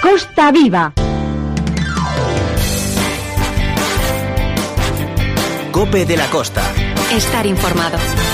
Costa Viva. COPE de la Costa. Estar informado.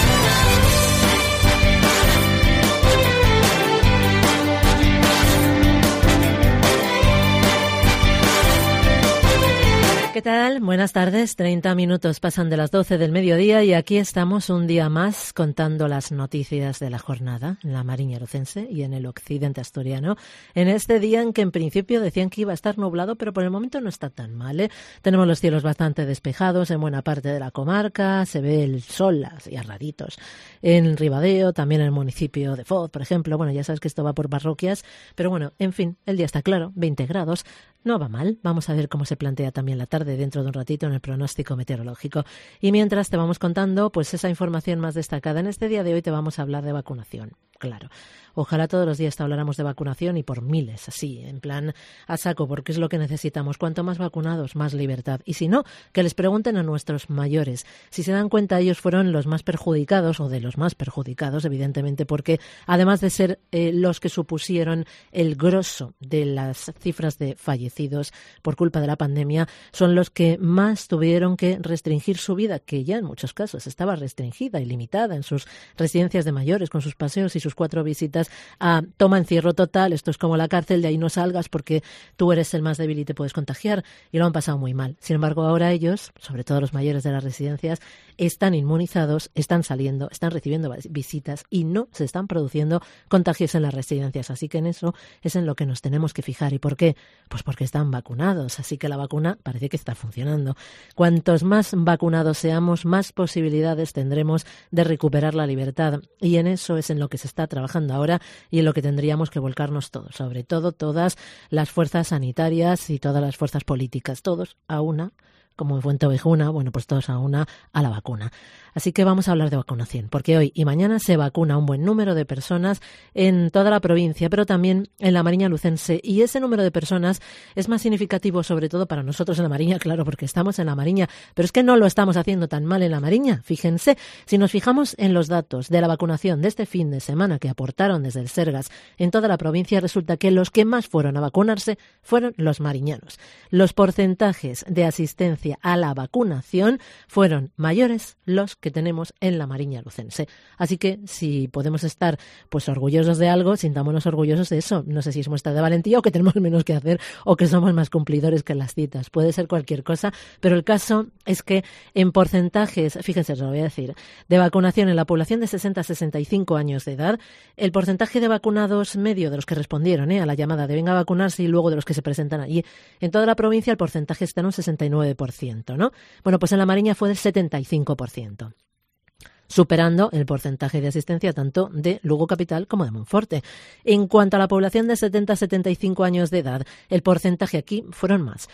¿Qué tal? Buenas tardes. 30 minutos pasan de las 12 del mediodía y aquí estamos un día más contando las noticias de la jornada en la Mariña Lucense y en el occidente asturiano. En este día en que en principio decían que iba a estar nublado, pero por el momento no está tan mal, ¿eh? Tenemos los cielos bastante despejados en buena parte de la comarca, se ve el sol así a ratitos en Ribadeo, también en el municipio de Foz, por ejemplo. Bueno, ya sabes que esto va por parroquias, pero bueno, en fin, el día está claro, 20 grados. No va mal. Vamos a ver cómo se plantea también la tarde dentro de un ratito en el pronóstico meteorológico. Y mientras te vamos contando pues esa información más destacada. En este día de hoy te vamos a hablar de vacunación. Claro. Ojalá todos los días te habláramos de vacunación y por miles, así, en plan a saco, porque es lo que necesitamos. Cuanto más vacunados, más libertad. Y si no, que les pregunten a nuestros mayores. Si se dan cuenta, ellos fueron los más perjudicados, o de los más perjudicados, evidentemente, porque además de ser los que supusieron el grosso de las cifras de fallecidos por culpa de la pandemia, son los que más tuvieron que restringir su vida, que ya en muchos casos estaba restringida y limitada en sus residencias de mayores, con sus paseos y sus 4 visitas a toma encierro total, esto es como la cárcel, de ahí no salgas porque tú eres el más débil y te puedes contagiar, y lo han pasado muy mal. Sin embargo, ahora ellos, sobre todo los mayores de las residencias, están inmunizados, están saliendo, están recibiendo visitas y no se están produciendo contagios en las residencias. Así que en eso es en lo que nos tenemos que fijar. ¿Y por qué? Pues porque están vacunados, así que la vacuna parece que está funcionando. Cuantos más vacunados seamos, más posibilidades tendremos de recuperar la libertad, y en eso es en lo que se está trabajando ahora y en lo que tendríamos que volcarnos todos, sobre todo todas las fuerzas sanitarias y todas las fuerzas políticas, todos a una, como en Fuenteovejuna, bueno, pues todos a una, a la vacuna. Así que vamos a hablar de vacunación, porque hoy y mañana se vacuna un buen número de personas en toda la provincia, pero también en la Mariña Lucense, y ese número de personas es más significativo sobre todo para nosotros en la Mariña, claro, porque estamos en la Mariña, pero es que no lo estamos haciendo tan mal en la Mariña. Fíjense, si nos fijamos en los datos de la vacunación de este fin de semana que aportaron desde el Sergas en toda la provincia, resulta que los que más fueron a vacunarse fueron los mariñanos. Los porcentajes de asistencia a la vacunación fueron mayores los que tenemos en la Mariña Lucense. Así que si podemos estar pues orgullosos de algo, sintámonos orgullosos de eso. No sé si es muestra de valentía o que tenemos menos que hacer o que somos más cumplidores que las citas. Puede ser cualquier cosa, pero el caso es que en porcentajes, fíjense, os lo voy a decir, de vacunación en la población de 60 a 65 años de edad, el porcentaje de vacunados medio de los que respondieron a la llamada de venga a vacunarse y luego de los que se presentan allí, en toda la provincia el porcentaje está en un 69%, ¿no? Bueno, pues en la Mariña fue del 75%. Superando el porcentaje de asistencia tanto de Lugo Capital como de Monforte. En cuanto a la población de 70 a 75 años de edad, el porcentaje aquí fueron más.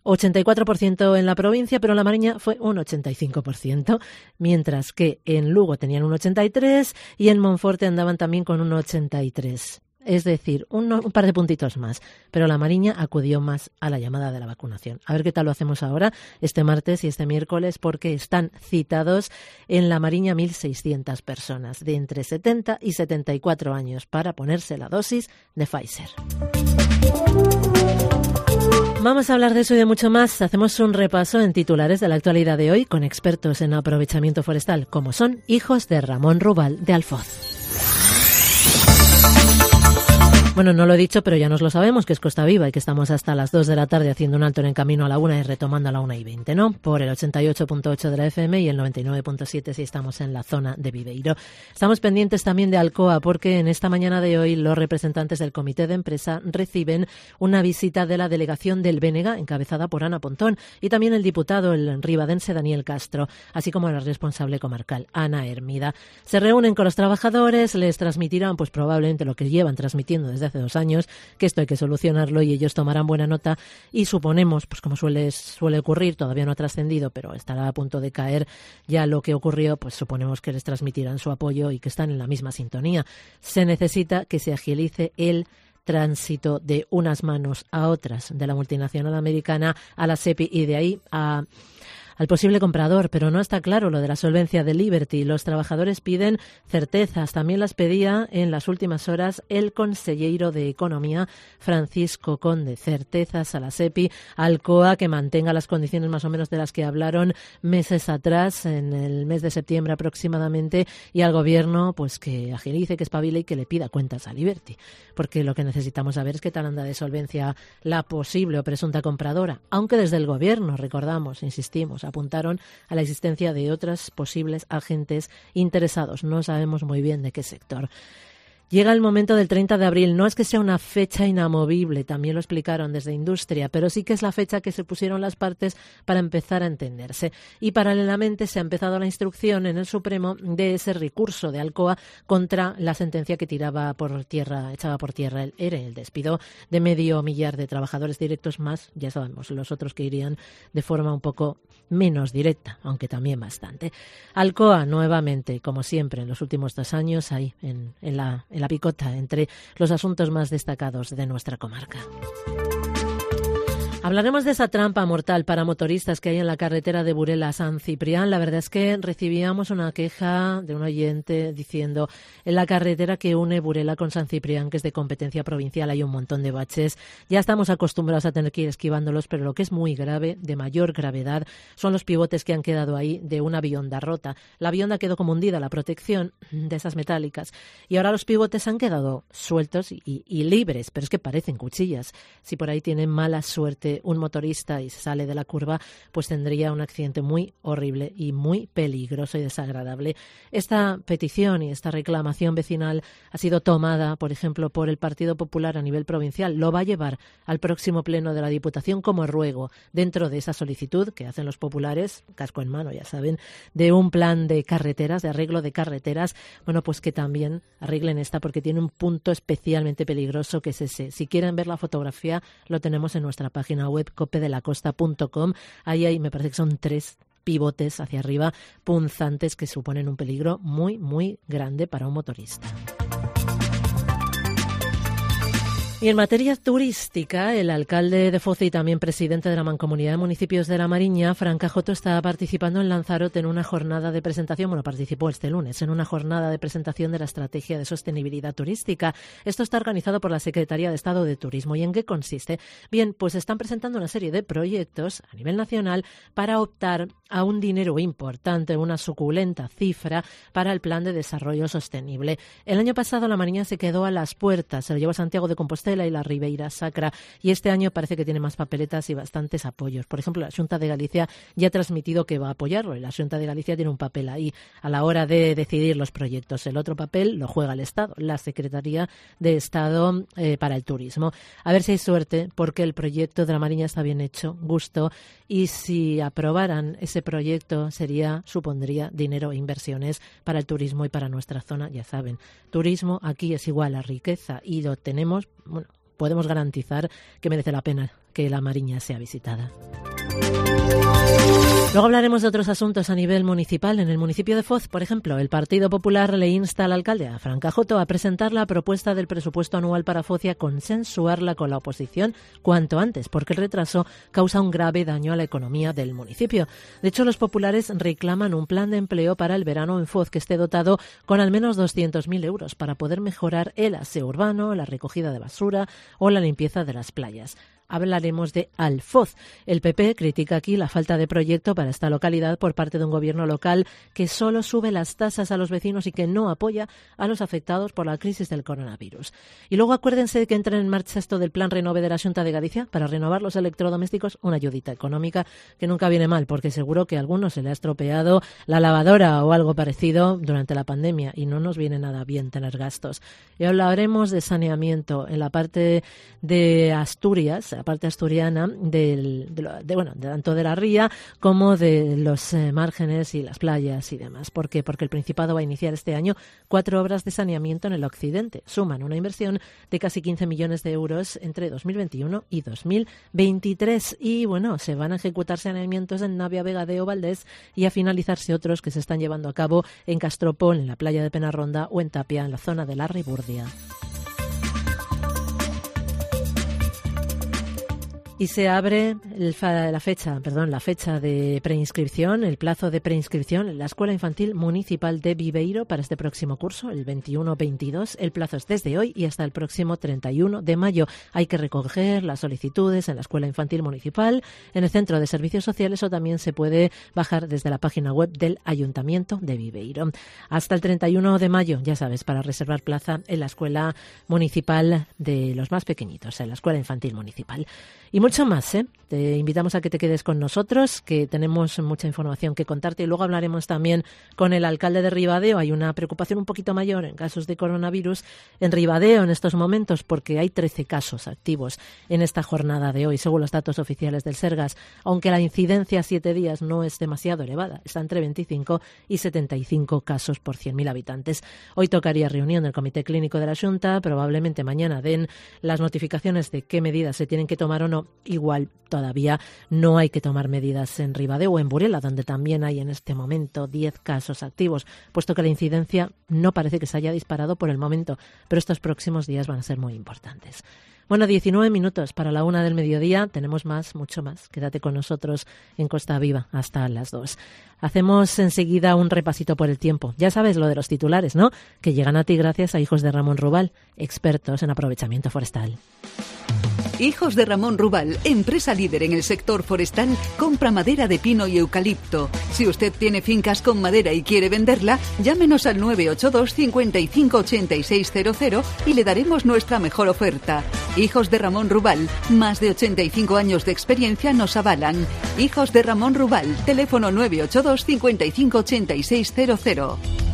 84% en la provincia, pero en la Mariña fue un 85%, mientras que en Lugo tenían un 83% y en Monforte andaban también con un 83%. Es decir, un par de puntitos más, pero la Mariña acudió más a la llamada de la vacunación. A ver qué tal lo hacemos ahora, este martes y este miércoles, porque están citados en la Mariña 1.600 personas de entre 70 y 74 años para ponerse la dosis de Pfizer. Vamos a hablar de eso y de mucho más. Hacemos un repaso en titulares de la actualidad de hoy con expertos en aprovechamiento forestal, como son hijos de Ramón Rubal de Alfoz. Bueno, no lo he dicho, pero ya nos lo sabemos, que es Costa Viva y que estamos hasta las 2 de la tarde haciendo un alto en el camino a la 1 y retomando a la 1:20, ¿no? Por el 88.8 de la FM y el 99.7 si estamos en la zona de Viveiro. Estamos pendientes también de Alcoa porque en esta mañana de hoy los representantes del comité de empresa reciben una visita de la delegación del BNG, encabezada por Ana Pontón, y también el diputado, el ribadense Daniel Castro, así como la responsable comarcal, Ana Hermida. Se reúnen con los trabajadores, les transmitirán pues probablemente lo que llevan transmitiendo desde hace 2 años, que esto hay que solucionarlo y ellos tomarán buena nota y suponemos, pues como suele ocurrir, todavía no ha trascendido, pero estará a punto de caer ya lo que ocurrió, pues suponemos que les transmitirán su apoyo y que están en la misma sintonía. Se necesita que se agilice el tránsito de unas manos a otras, de la multinacional americana a la SEPI y de ahí a al posible comprador, pero no está claro lo de la solvencia de Liberty. Los trabajadores piden certezas. También las pedía en las últimas horas el consellero de Economía, Francisco Conde. Certezas a la SEPI, Alcoa, que mantenga las condiciones más o menos de las que hablaron meses atrás, en el mes de septiembre aproximadamente, y al Gobierno pues que agilice, que espabile y que le pida cuentas a Liberty. Porque lo que necesitamos saber es qué tal anda de solvencia la posible o presunta compradora, aunque desde el Gobierno, recordamos, insistimos, apuntaron a la existencia de otros posibles agentes interesados. No sabemos muy bien de qué sector. Llega el momento del 30 de abril. No es que sea una fecha inamovible, también lo explicaron desde Industria, pero sí que es la fecha que se pusieron las partes para empezar a entenderse. Y paralelamente se ha empezado la instrucción en el Supremo de ese recurso de Alcoa contra la sentencia que echaba por tierra el ERE, el despido de 500.000 de trabajadores directos más, ya sabemos, los otros que irían de forma un poco menos directa, aunque también bastante. Alcoa, nuevamente, como siempre en los últimos 2 años, ahí en la picota entre los asuntos más destacados de nuestra comarca. Hablaremos de esa trampa mortal para motoristas que hay en la carretera de Burela a San Ciprián. La verdad es que recibíamos una queja de un oyente diciendo: en la carretera que une Burela con San Ciprián, que es de competencia provincial, hay un montón de baches. Ya estamos acostumbrados a tener que ir esquivándolos, pero lo que es muy grave, de mayor gravedad, son los pivotes que han quedado ahí de una bionda rota. La bionda quedó como hundida, la protección de esas metálicas, y ahora los pivotes han quedado sueltos y libres, pero es que parecen cuchillas. Si por ahí tienen mala suerte un motorista y se sale de la curva, pues tendría un accidente muy horrible y muy peligroso y desagradable. Esta petición y esta reclamación vecinal ha sido tomada, por ejemplo, por el Partido Popular a nivel provincial. Lo va a llevar al próximo pleno de la Diputación como ruego, dentro de esa solicitud que hacen los populares, casco en mano, ya saben, de un plan de carreteras, de arreglo de carreteras. Bueno, pues que también arreglen esta, porque tiene un punto especialmente peligroso, que es ese. Si quieren ver la fotografía, lo tenemos en nuestra página web copedelacosta.com. Ahí me parece que son 3 pivotes hacia arriba punzantes que suponen un peligro muy, muy grande para un motorista. Y en materia turística, el alcalde de Foz y también presidente de la Mancomunidad de Municipios de La Mariña, Fran Cajoto, está participando en Lanzarote en una jornada de presentación, participó este lunes en una jornada de presentación de la Estrategia de Sostenibilidad Turística. Esto está organizado por la Secretaría de Estado de Turismo. ¿Y en qué consiste? Bien, pues están presentando una serie de proyectos a nivel nacional para optar a un dinero importante, una suculenta cifra para el Plan de Desarrollo Sostenible. El año pasado La Mariña se quedó a las puertas, se lo llevó a Santiago de Compostela y la Ribeira Sacra, y este año parece que tiene más papeletas y bastantes apoyos. Por ejemplo, la Xunta de Galicia ya ha transmitido que va a apoyarlo, y la Xunta de Galicia tiene un papel ahí a la hora de decidir los proyectos. El otro papel lo juega el Estado, la Secretaría de Estado para el Turismo. A ver si hay suerte, porque el proyecto de La Mariña está bien hecho, gusto, y si aprobaran ese proyecto supondría dinero e inversiones para el turismo y para nuestra zona. Ya saben, turismo aquí es igual a riqueza, y lo tenemos, podemos garantizar que merece la pena que La Mariña sea visitada. Luego hablaremos de otros asuntos a nivel municipal. En el municipio de Foz, por ejemplo, el Partido Popular le insta al alcalde, a Fran Cajoto, a presentar la propuesta del presupuesto anual para Foz y a consensuarla con la oposición cuanto antes, porque el retraso causa un grave daño a la economía del municipio. De hecho, los populares reclaman un plan de empleo para el verano en Foz que esté dotado con al menos 200.000 euros para poder mejorar el aseo urbano, la recogida de basura o la limpieza de las playas. Hablaremos de Alfoz. El PP critica aquí la falta de proyecto para esta localidad por parte de un gobierno local que solo sube las tasas a los vecinos y que no apoya a los afectados por la crisis del coronavirus. Y luego acuérdense de que entra en marcha esto del plan Renove de la Xunta de Galicia para renovar los electrodomésticos, una ayudita económica que nunca viene mal, porque seguro que a alguno se le ha estropeado la lavadora o algo parecido durante la pandemia y no nos viene nada bien tener gastos. Y hablaremos de saneamiento en la parte de Asturias, la parte asturiana, tanto de la ría como de los márgenes y las playas y demás. ¿Por qué? Porque el Principado va a iniciar este año 4 obras de saneamiento en el occidente. Suman una inversión de casi 15 millones de euros entre 2021 y 2023. Y se van a ejecutar saneamientos en Navia, Vegadeo, Valdés y a finalizarse otros que se están llevando a cabo en Castropol, en la playa de Penarronda, o en Tapia, en la zona de la Riburdia. Y se abre la fecha de preinscripción, el plazo de preinscripción en la Escuela Infantil Municipal de Viveiro para este próximo curso, el 21-22. El plazo es desde hoy y hasta el próximo 31 de mayo. Hay que recoger las solicitudes en la Escuela Infantil Municipal, en el Centro de Servicios Sociales, o también se puede bajar desde la página web del Ayuntamiento de Viveiro. Hasta el 31 de mayo, ya sabes, para reservar plaza en la Escuela Municipal de los más pequeñitos, en la Escuela Infantil Municipal. Y mucho más, ¿eh? Te invitamos a que te quedes con nosotros, que tenemos mucha información que contarte, y luego hablaremos también con el alcalde de Ribadeo. Hay una preocupación un poquito mayor en casos de coronavirus en Ribadeo en estos momentos, porque hay 13 casos activos en esta jornada de hoy, según los datos oficiales del Sergas, aunque la incidencia a 7 días no es demasiado elevada, está entre 25 y 75 casos por 100.000 habitantes. Hoy tocaría reunión del Comité Clínico de la Xunta, probablemente mañana den las notificaciones de qué medidas se tienen que tomar o no. Igual todavía no hay que tomar medidas en Ribadeo o en Burela, donde también hay en este momento 10 casos activos, puesto que la incidencia no parece que se haya disparado por el momento, pero estos próximos días van a ser muy importantes. Bueno, 19 minutos para la 1 del mediodía. Tenemos más, mucho más. Quédate con nosotros en Costa Viva hasta las 2. Hacemos enseguida un repasito por el tiempo. Ya sabes lo de los titulares, ¿no? Que llegan a ti gracias a Hijos de Ramón Rubal, expertos en aprovechamiento forestal. Hijos de Ramón Rubal, empresa líder en el sector forestal, compra madera de pino y eucalipto. Si usted tiene fincas con madera y quiere venderla, llámenos al 982 55 8600 y le daremos nuestra mejor oferta. Hijos de Ramón Rubal, más de 85 años de experiencia nos avalan. Hijos de Ramón Rubal, teléfono 982 55 8600.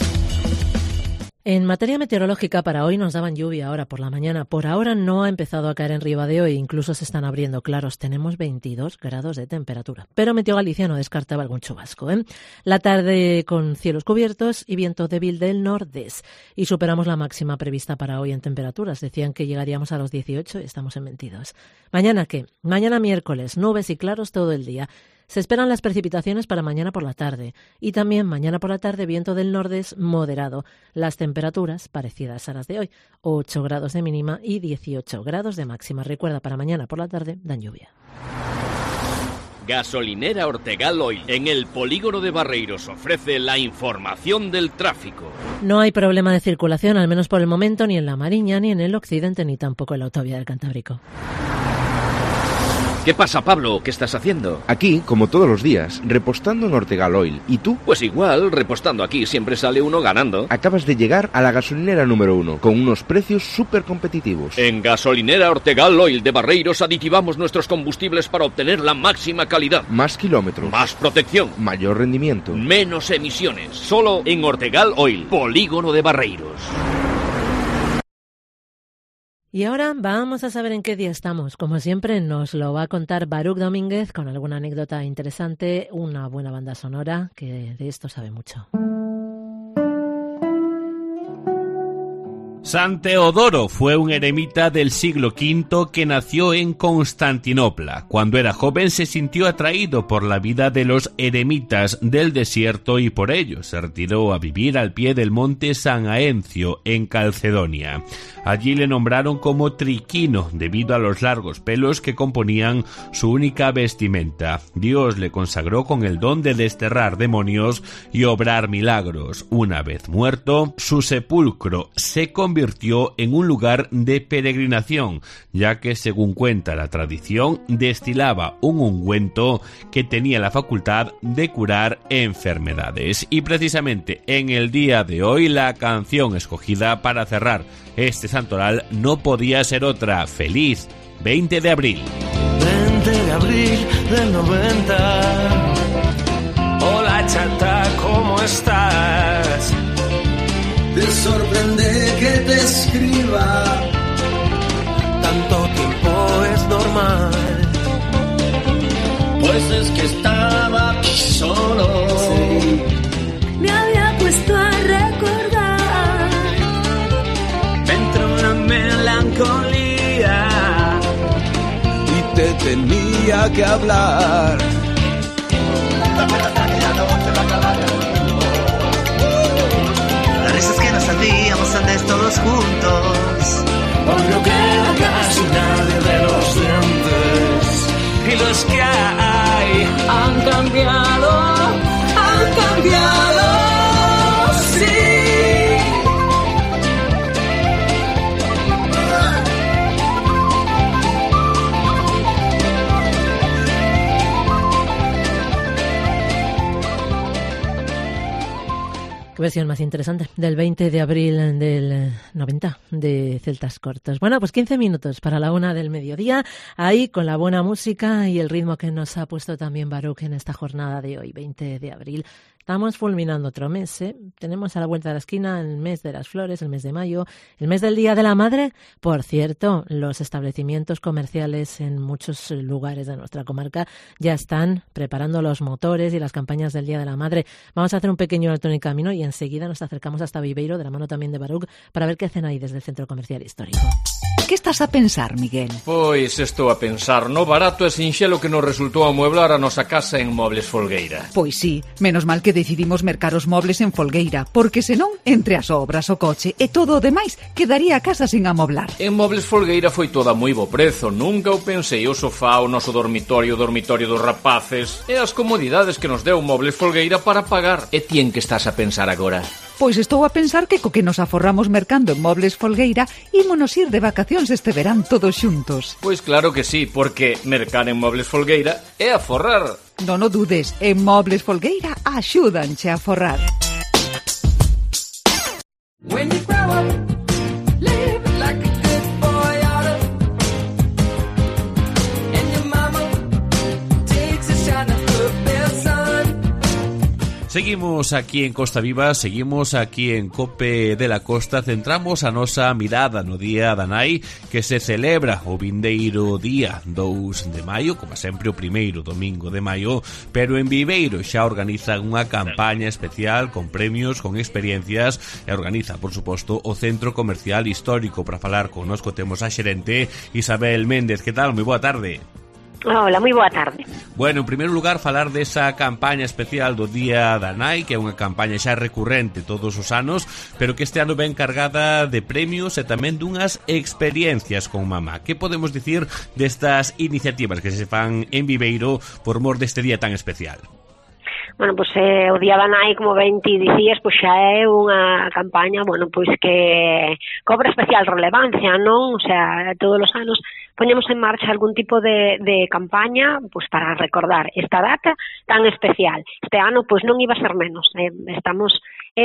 En materia meteorológica, para hoy nos daban lluvia ahora por la mañana. Por ahora no ha empezado a caer en Ribadeo e incluso se están abriendo claros. Tenemos 22 grados de temperatura. Pero Meteo Galicia no descartaba algún chubasco, ¿eh? La tarde con cielos cubiertos y viento débil del nordeste. Y superamos la máxima prevista para hoy en temperaturas. Decían que llegaríamos a los 18 y estamos en 22. ¿Mañana qué? Mañana miércoles, nubes y claros todo el día. Se esperan las precipitaciones para mañana por la tarde y también mañana por la tarde viento del nordeste moderado. Las temperaturas parecidas a las de hoy, 8 grados de mínima y 18 grados de máxima. Recuerda, para mañana por la tarde dan lluvia. Gasolinera Ortegal Oil, en el polígono de Barreiros, ofrece la información del tráfico. No hay problema de circulación, al menos por el momento, ni en la Mariña, ni en el occidente, ni tampoco en la autovía del Cantábrico. ¿Qué pasa, Pablo? ¿Qué estás haciendo? Aquí, como todos los días, repostando en Ortegal Oil. ¿Y tú? Pues igual, repostando aquí siempre sale uno ganando. Acabas de llegar a la gasolinera número 1, con unos precios súper competitivos. En Gasolinera Ortegal Oil de Barreiros aditivamos nuestros combustibles para obtener la máxima calidad. Más kilómetros. Más protección. Mayor rendimiento. Menos emisiones. Solo en Ortegal Oil, polígono de Barreiros. Y ahora vamos a saber en qué día estamos. Como siempre, nos lo va a contar Baruch Domínguez con alguna anécdota interesante, una buena banda sonora, que de esto sabe mucho. San Teodoro fue un eremita del siglo V que nació en Constantinopla. Cuando era joven se sintió atraído por la vida de los eremitas del desierto y por ello se retiró a vivir al pie del monte San Aencio en Calcedonia. Allí le nombraron como triquino debido a los largos pelos que componían su única vestimenta. Dios le consagró con el don de desterrar demonios y obrar milagros. Una vez muerto, su sepulcro se convirtió en un lugar de peregrinación, ya que, según cuenta la tradición, destilaba un ungüento que tenía la facultad de curar enfermedades. Y precisamente en el día de hoy la canción escogida para cerrar este santoral no podía ser otra: Feliz 20 de abril. 20 de abril del 90. Hola chata, ¿cómo estás? Te sorprende que te escriba. Tanto tiempo es normal. Pues es que estaba aquí solo. Sí. Me había puesto a recordar. Me entró una melancolía y te tenía que hablar. Las risas que nos hacíamos antes todos juntos. Hoy no queda casi nadie de los dientes. cosas que hay han cambiado, sí. Qué versión más interesante del 20 de abril del 90 de Celtas Cortos. Bueno, pues 15 minutos para la 1 del mediodía, ahí con la buena música y el ritmo que nos ha puesto también Baruch en esta jornada de hoy, 20 de abril. Estamos fulminando otro mes, ¿eh? Tenemos a la vuelta de la esquina el mes de las flores, el mes de mayo, el mes del Día de la Madre. Por cierto, los establecimientos comerciales en muchos lugares de nuestra comarca ya están preparando los motores y las campañas del Día de la Madre. Vamos a hacer un pequeño alto en el camino y enseguida nos acercamos hasta Viveiro, de la mano también de Baruch, para ver qué hacen ahí desde el Centro Comercial Histórico. Que estás a pensar, Miguel? Pois estou a pensar no barato e sinxelo que nos resultou amueblar a nosa casa en Mobles Folgueira. Pois sí, menos mal que decidimos mercar os mobles en Folgueira, porque senón, entre as obras, o coche e todo o demais, quedaría a casa sin amoblar. En Mobles Folgueira foi todo a moi bo prezo, nunca o pensei, o sofá, o noso dormitorio, o dormitorio dos rapaces e as comodidades que nos deu Mobles Folgueira para pagar. E ti en que estás a pensar agora? Pois estou a pensar que co que nos aforramos mercando en Mobles Folgueira ímonos ir de vacacións este verán todos xuntos. Pois claro que sí, porque mercar en Mobles Folgueira é aforrar. Non o dudes, en Mobles Folgueira axúdanche a forrar. When you grow up, live like a good boy oughta. And your mama takes a shot of football sun. Seguimos aquí en Costa Viva, seguimos aquí en Cope de la Costa, centramos a nosa mirada no Día da Nai, que se celebra o vindeiro día 2 de maio, como sempre o primeiro domingo de maio, pero en Viveiro xa organizan unha campaña especial con premios, con experiencias, e organiza, por suposto, o Centro Comercial Histórico. Para falar connosco temos a xerente Isabel Méndez. Que tal? Moi boa tarde. Hola, moi boa tarde. Bueno, en primeiro lugar, falar desa campaña especial do Día da Nai, que é unha campaña xa recurrente todos os anos, pero que este ano ven cargada de premios e tamén dunhas experiencias con mamá. Que podemos dicir destas iniciativas que se fan en Viveiro por mor deste día tan especial? Bueno, pois o Día da Nai, como ben ti dicías, pois xa é unha campaña, bueno, pois que cobra especial relevancia, non? O sea, todos os anos poñemos en marcha algún tipo de campaña pois para recordar esta data tan especial. Este ano pois non iba a ser menos. Estamos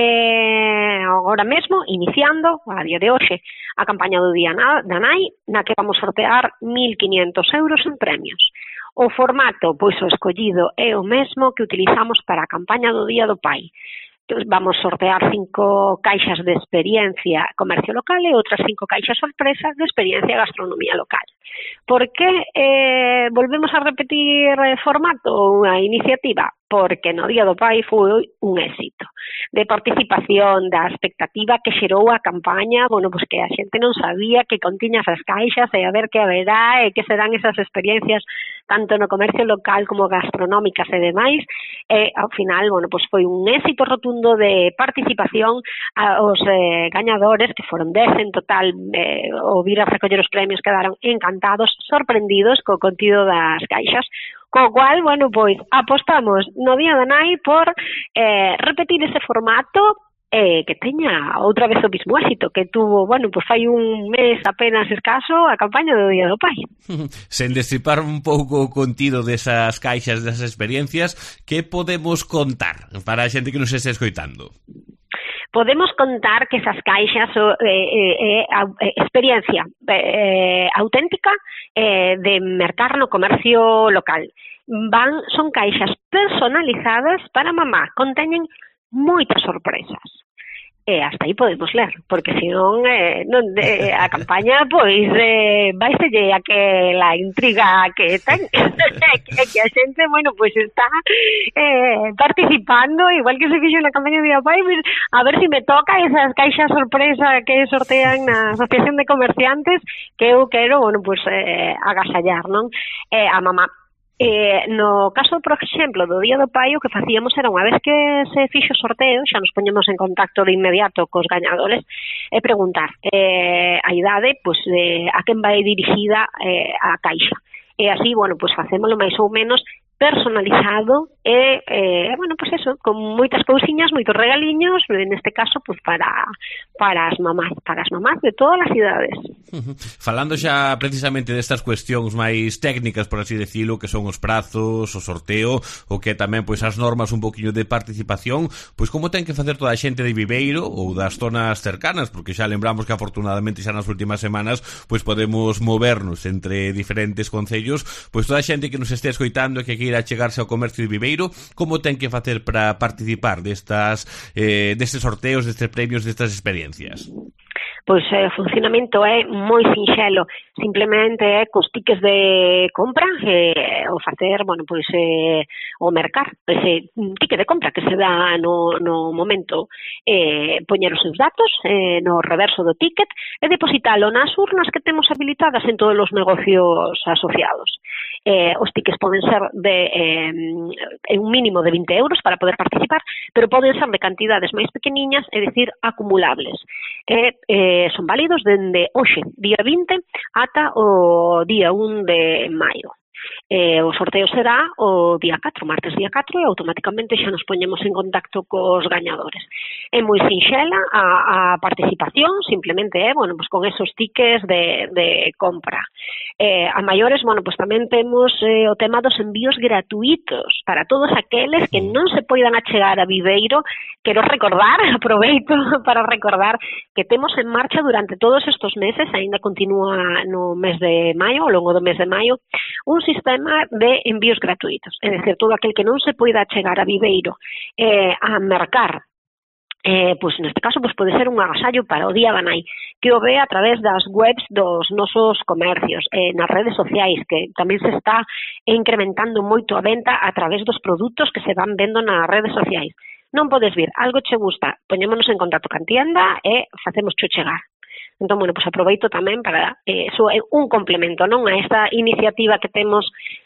agora mesmo iniciando, a día de hoxe, a campaña do Día da Nai, na que vamos sortear 1.500 euros en premios. O formato, pois o escollido é o mesmo que utilizamos para a campaña do Día do Pai. Vamos sortear 5 caixas de experiencia comercio local e outras 5 caixas sorpresa de experiencia gastronomía local. Por que volvemos a repetir formato a iniciativa? Porque no Día do Pai foi un éxito de participación, da expectativa que xerou a campaña, bueno, pois que a xente non sabía que contiña esas caixas e a ver que haberá e que serán esas experiencias tanto no comercio local como gastronómicas e demais, e ao final, bueno, pois foi un éxito rotundo de participación. Os gañadores, que foron 10 en total, ao vir a recoller os premios quedaron encantados, sorprendidos co contido das caixas. Co cual, bueno, pois apostamos no Día da Nai por repetir ese formato que teña outra vez o mismo éxito que tuvo, bueno, pois fai un mes apenas escaso a campaña do Día do Pai. Sen destripar un pouco o contido desas caixas, desas experiencias, que podemos contar para a xente que nos este escoitando? Podemos contar que esas caixas experiencia auténtica de mercar no comercio local. Son caixas personalizadas para mamá, conteñen moitas sorpresas. E hasta aí podemos ler, porque senón a campaña pois vaiselle aquela intriga que ten que a xente, bueno, pois está participando, igual que se fixo na campaña de Pai, a ver si me toca esas caixas sorpresa que sortean na Asociación de Comerciantes, que eu quero, bueno, pois agasallar, non? A mamá. No caso, por exemplo, do Día do Pai, o que facíamos era, unha vez que se fixo o sorteo, xa nos poñemos en contacto de inmediato cos gañadores e preguntar a idade, pois, a quen vai dirixida a caixa. e así, bueno, pois facémolo máis ou menos personalizado e, bueno, pois eso, con moitas cousiñas, moitos regaliños, neste caso, pois para as mamás de todas as cidades. Falando xa precisamente destas cuestións máis técnicas, por así decirlo, que son os prazos, o sorteo, o que tamén pois as normas un poquinho de participación, pois como ten que facer toda a xente de Viveiro ou das zonas cercanas, porque xa lembramos que afortunadamente xa nas últimas semanas pois podemos movernos entre diferentes concellos, pois toda a xente que nos este escoitando e que queira chegarse ao comercio de Viveiro, como ten que facer para participar destes sorteos, destes premios, destas experiencias? Pois o funcionamento é moi sinxelo, simplemente é cos tickets de compra o facer, bueno, pois o mercar ese ticket de compra que se dá no momento, poñer os seus datos no reverso do ticket e depositalo nas urnas que temos habilitadas en todos os negocios asociados. Os tickets poden ser de un mínimo de 20 euros para poder participar, pero poden ser de cantidades máis pequeniñas, é dicir, acumulables. Son válidos dende hoxe, día 20, ata o día 1 de maio. O sorteo será o día 4, martes día 4, e automáticamente xa nos poñemos en contacto cos gañadores. É moi sinxela a participación, simplemente bueno, pues con esos tickets de compra. A maiores, bueno, pues tamén temos o tema dos envíos gratuitos para todos aqueles que non se poidan achegar a Viveiro. Quero recordar, aproveito para recordar que temos en marcha durante todos estes meses, aínda continúa no mes de maio, ao longo do mes de maio, un sistema de envíos gratuitos. É dicir, todo aquel que non se poida chegar a Viveiro a mercar, pois neste caso pois pode ser un agasallo para o día da nai, que o ve a través das webs dos nosos comercios, nas redes sociais, que tamén se está incrementando moito a venta a través dos produtos que se van vendo nas redes sociais. Non podes vir, algo che gusta, poñémonos en contacto con tienda e facemos cho chegar. Entón, bueno, pues aproveito tamén para eso é un complemento, non, a esta iniciativa que temos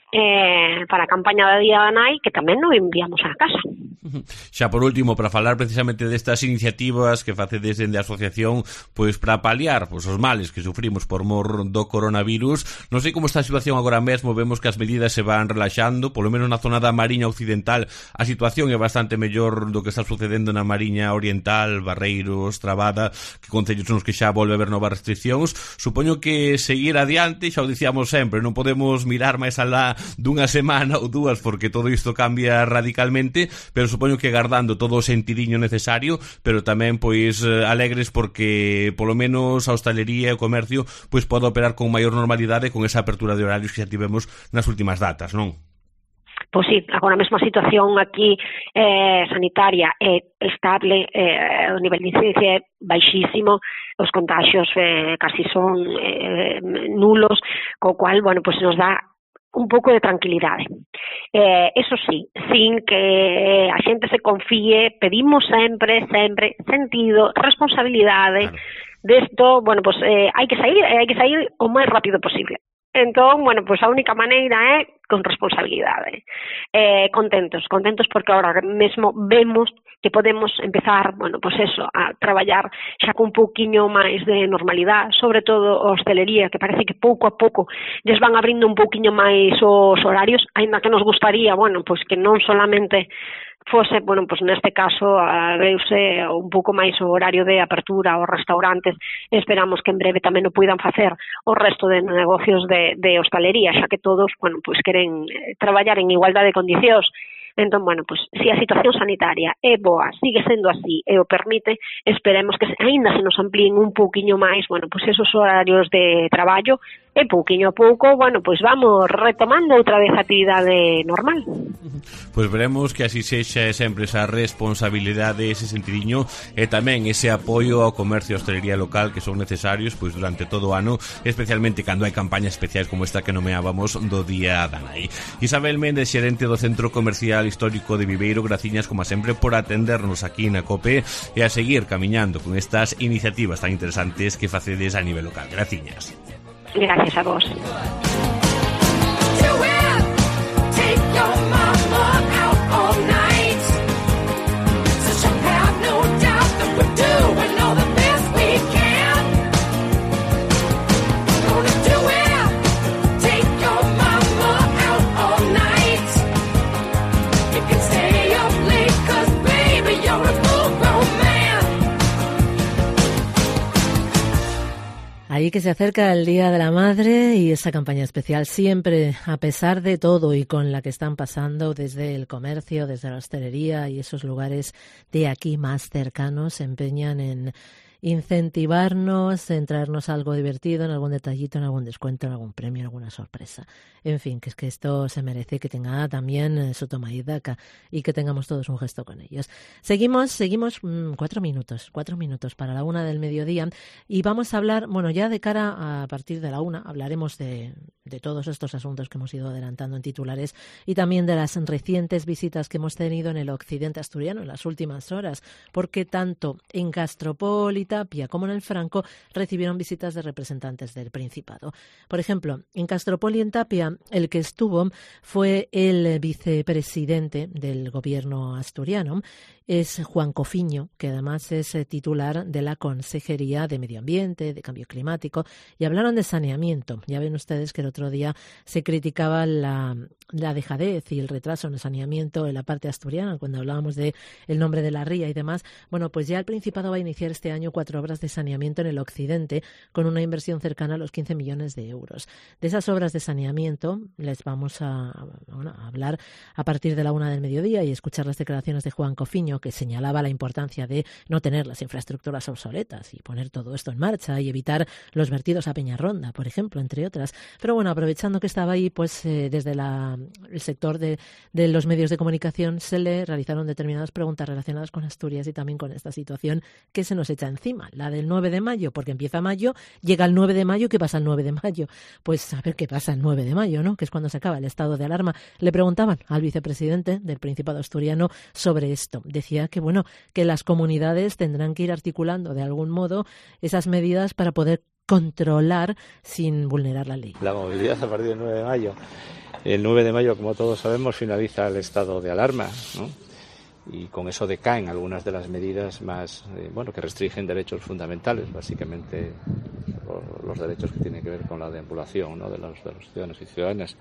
para a campaña da Día da Nai, que tamén nos enviamos á casa. Xa por último, para falar precisamente destas iniciativas que facedes dende a asociación, pois para paliar os males que sufrimos por mor do coronavirus, non sei como está a situación agora mesmo, vemos que as medidas se van relaxando, polo menos na zona da Mariña Occidental a situación é bastante mellor do que está sucedendo na Mariña Oriental, Barreiros, Trabada, que concellos son os que xa volve a haber novas restriccións. Supoño que seguir adiante, xa o dicíamos sempre, non podemos mirar máis alá dunha semana ou dúas porque todo isto cambia radicalmente, pero supoño que guardando todo o sentidiño necesario, pero tamén pois alegres porque polo menos a hostalería e o comercio pois pode operar con maior normalidade con esa apertura de horarios que xa tivemos nas últimas datas, non? Pois sí, agora mesmo a situación aquí sanitaria é estable, o nivel de incidencia é baixísimo, os contagios casi son nulos, co cual, bueno, pues nos dá un pouco de tranquilidade. Eso sí, sin que a xente se confíe, pedimos sempre sentido, responsabilidade desto, bueno, pues hai que sair o máis rápido posible. Entón, bueno, pues a única maneira é con responsabilidade. Contentos porque agora mesmo vemos que podemos empezar, bueno, pues eso, a traballar xa con un pouquiño máis de normalidade, sobre todo a hostelería, que parece que pouco a pouco lles van abrindo un pouquiño máis os horarios, aínda que nos gustaría, bueno, pues que non solamente fose, bueno, pues neste caso adeuse un pouco máis o horario de apertura aos restaurantes, esperamos que en breve tamén o poidan facer o resto de negocios de hostalería, xa que todos, bueno, pues queren traballar en igualdade de condicións. Entón, bueno, pues se a situación sanitaria é boa, sigue sendo así e o permite, esperemos que aínda se nos amplíen un pouquiño máis, bueno, pues esos horarios de traballo e pouquiño a pouco, bueno, pues vamos retomando outra vez a actividade normal. Pois veremos que así sexa sempre esa responsabilidade, ese sentidiño e tamén ese apoio ao comercio e hostelería local que son necesarios pois durante todo o ano, especialmente cando hai campañas especiais como esta que nomeábamos do Día da Nai. Isabel Méndez, xerente do Centro Comercial Histórico de Viveiro, graciñas como sempre por atendernos aquí na COPE e a seguir camiñando con estas iniciativas tan interesantes que facedes a nivel local. Graciñas. Gracias a vos. que se acerca el Día de la Madre y esa campaña especial siempre, a pesar de todo y con la que están pasando desde el comercio, desde la hostelería y esos lugares de aquí más cercanos, se empeñan en incentivarnos, en traernos algo divertido, en algún detallito, en algún descuento, en algún premio, en alguna sorpresa. En fin, que es que esto se merece que tenga también su toma y daca y que tengamos todos un gesto con ellos. Seguimos 4 minutos para la 1 del mediodía y vamos a hablar, bueno, ya de cara a partir de la 1 hablaremos de todos estos asuntos que hemos ido adelantando en titulares y también de las recientes visitas que hemos tenido en el occidente asturiano en las últimas horas, porque tanto en Castropol y Tapia como en el Franco recibieron visitas de representantes del Principado. Por ejemplo, en Castropol y en Tapia el que estuvo fue el vicepresidente del gobierno asturiano, es Juan Cofiño, que además es titular de la Consejería de Medio Ambiente, de Cambio Climático, y hablaron de saneamiento. Ya ven ustedes que el otro día se criticaba la dejadez y el retraso en el saneamiento en la parte asturiana, cuando hablábamos de el nombre de la ría y demás. Bueno, pues ya el Principado va a iniciar este año 4 obras de saneamiento en el occidente, con una inversión cercana a los 15 millones de euros. De esas obras de saneamiento les vamos a hablar a partir de la 1 del mediodía y escuchar las declaraciones de Juan Cofiño, que señalaba la importancia de no tener las infraestructuras obsoletas y poner todo esto en marcha y evitar los vertidos a Peñarronda, por ejemplo, entre otras. Pero bueno, aprovechando que estaba ahí, pues desde el sector de los medios de comunicación se le realizaron determinadas preguntas relacionadas con Asturias y también con esta situación que se nos echa encima, la del 9 de mayo, porque empieza mayo, llega el 9 de mayo, ¿qué pasa el 9 de mayo? Pues a ver qué pasa el 9 de mayo, ¿no? Que es cuando se acaba el estado de alarma. Le preguntaban al vicepresidente del Principado asturiano sobre esto. Decía que, bueno, que las comunidades tendrán que ir articulando de algún modo esas medidas para poder controlar sin vulnerar la ley. La movilidad a partir del 9 de mayo. El 9 de mayo, como todos sabemos, finaliza el estado de alarma, ¿no? Y con eso decaen algunas de las medidas más, que restringen derechos fundamentales, básicamente los derechos que tienen que ver con la deambulación, ¿no? de los ciudadanos y ciudadanas.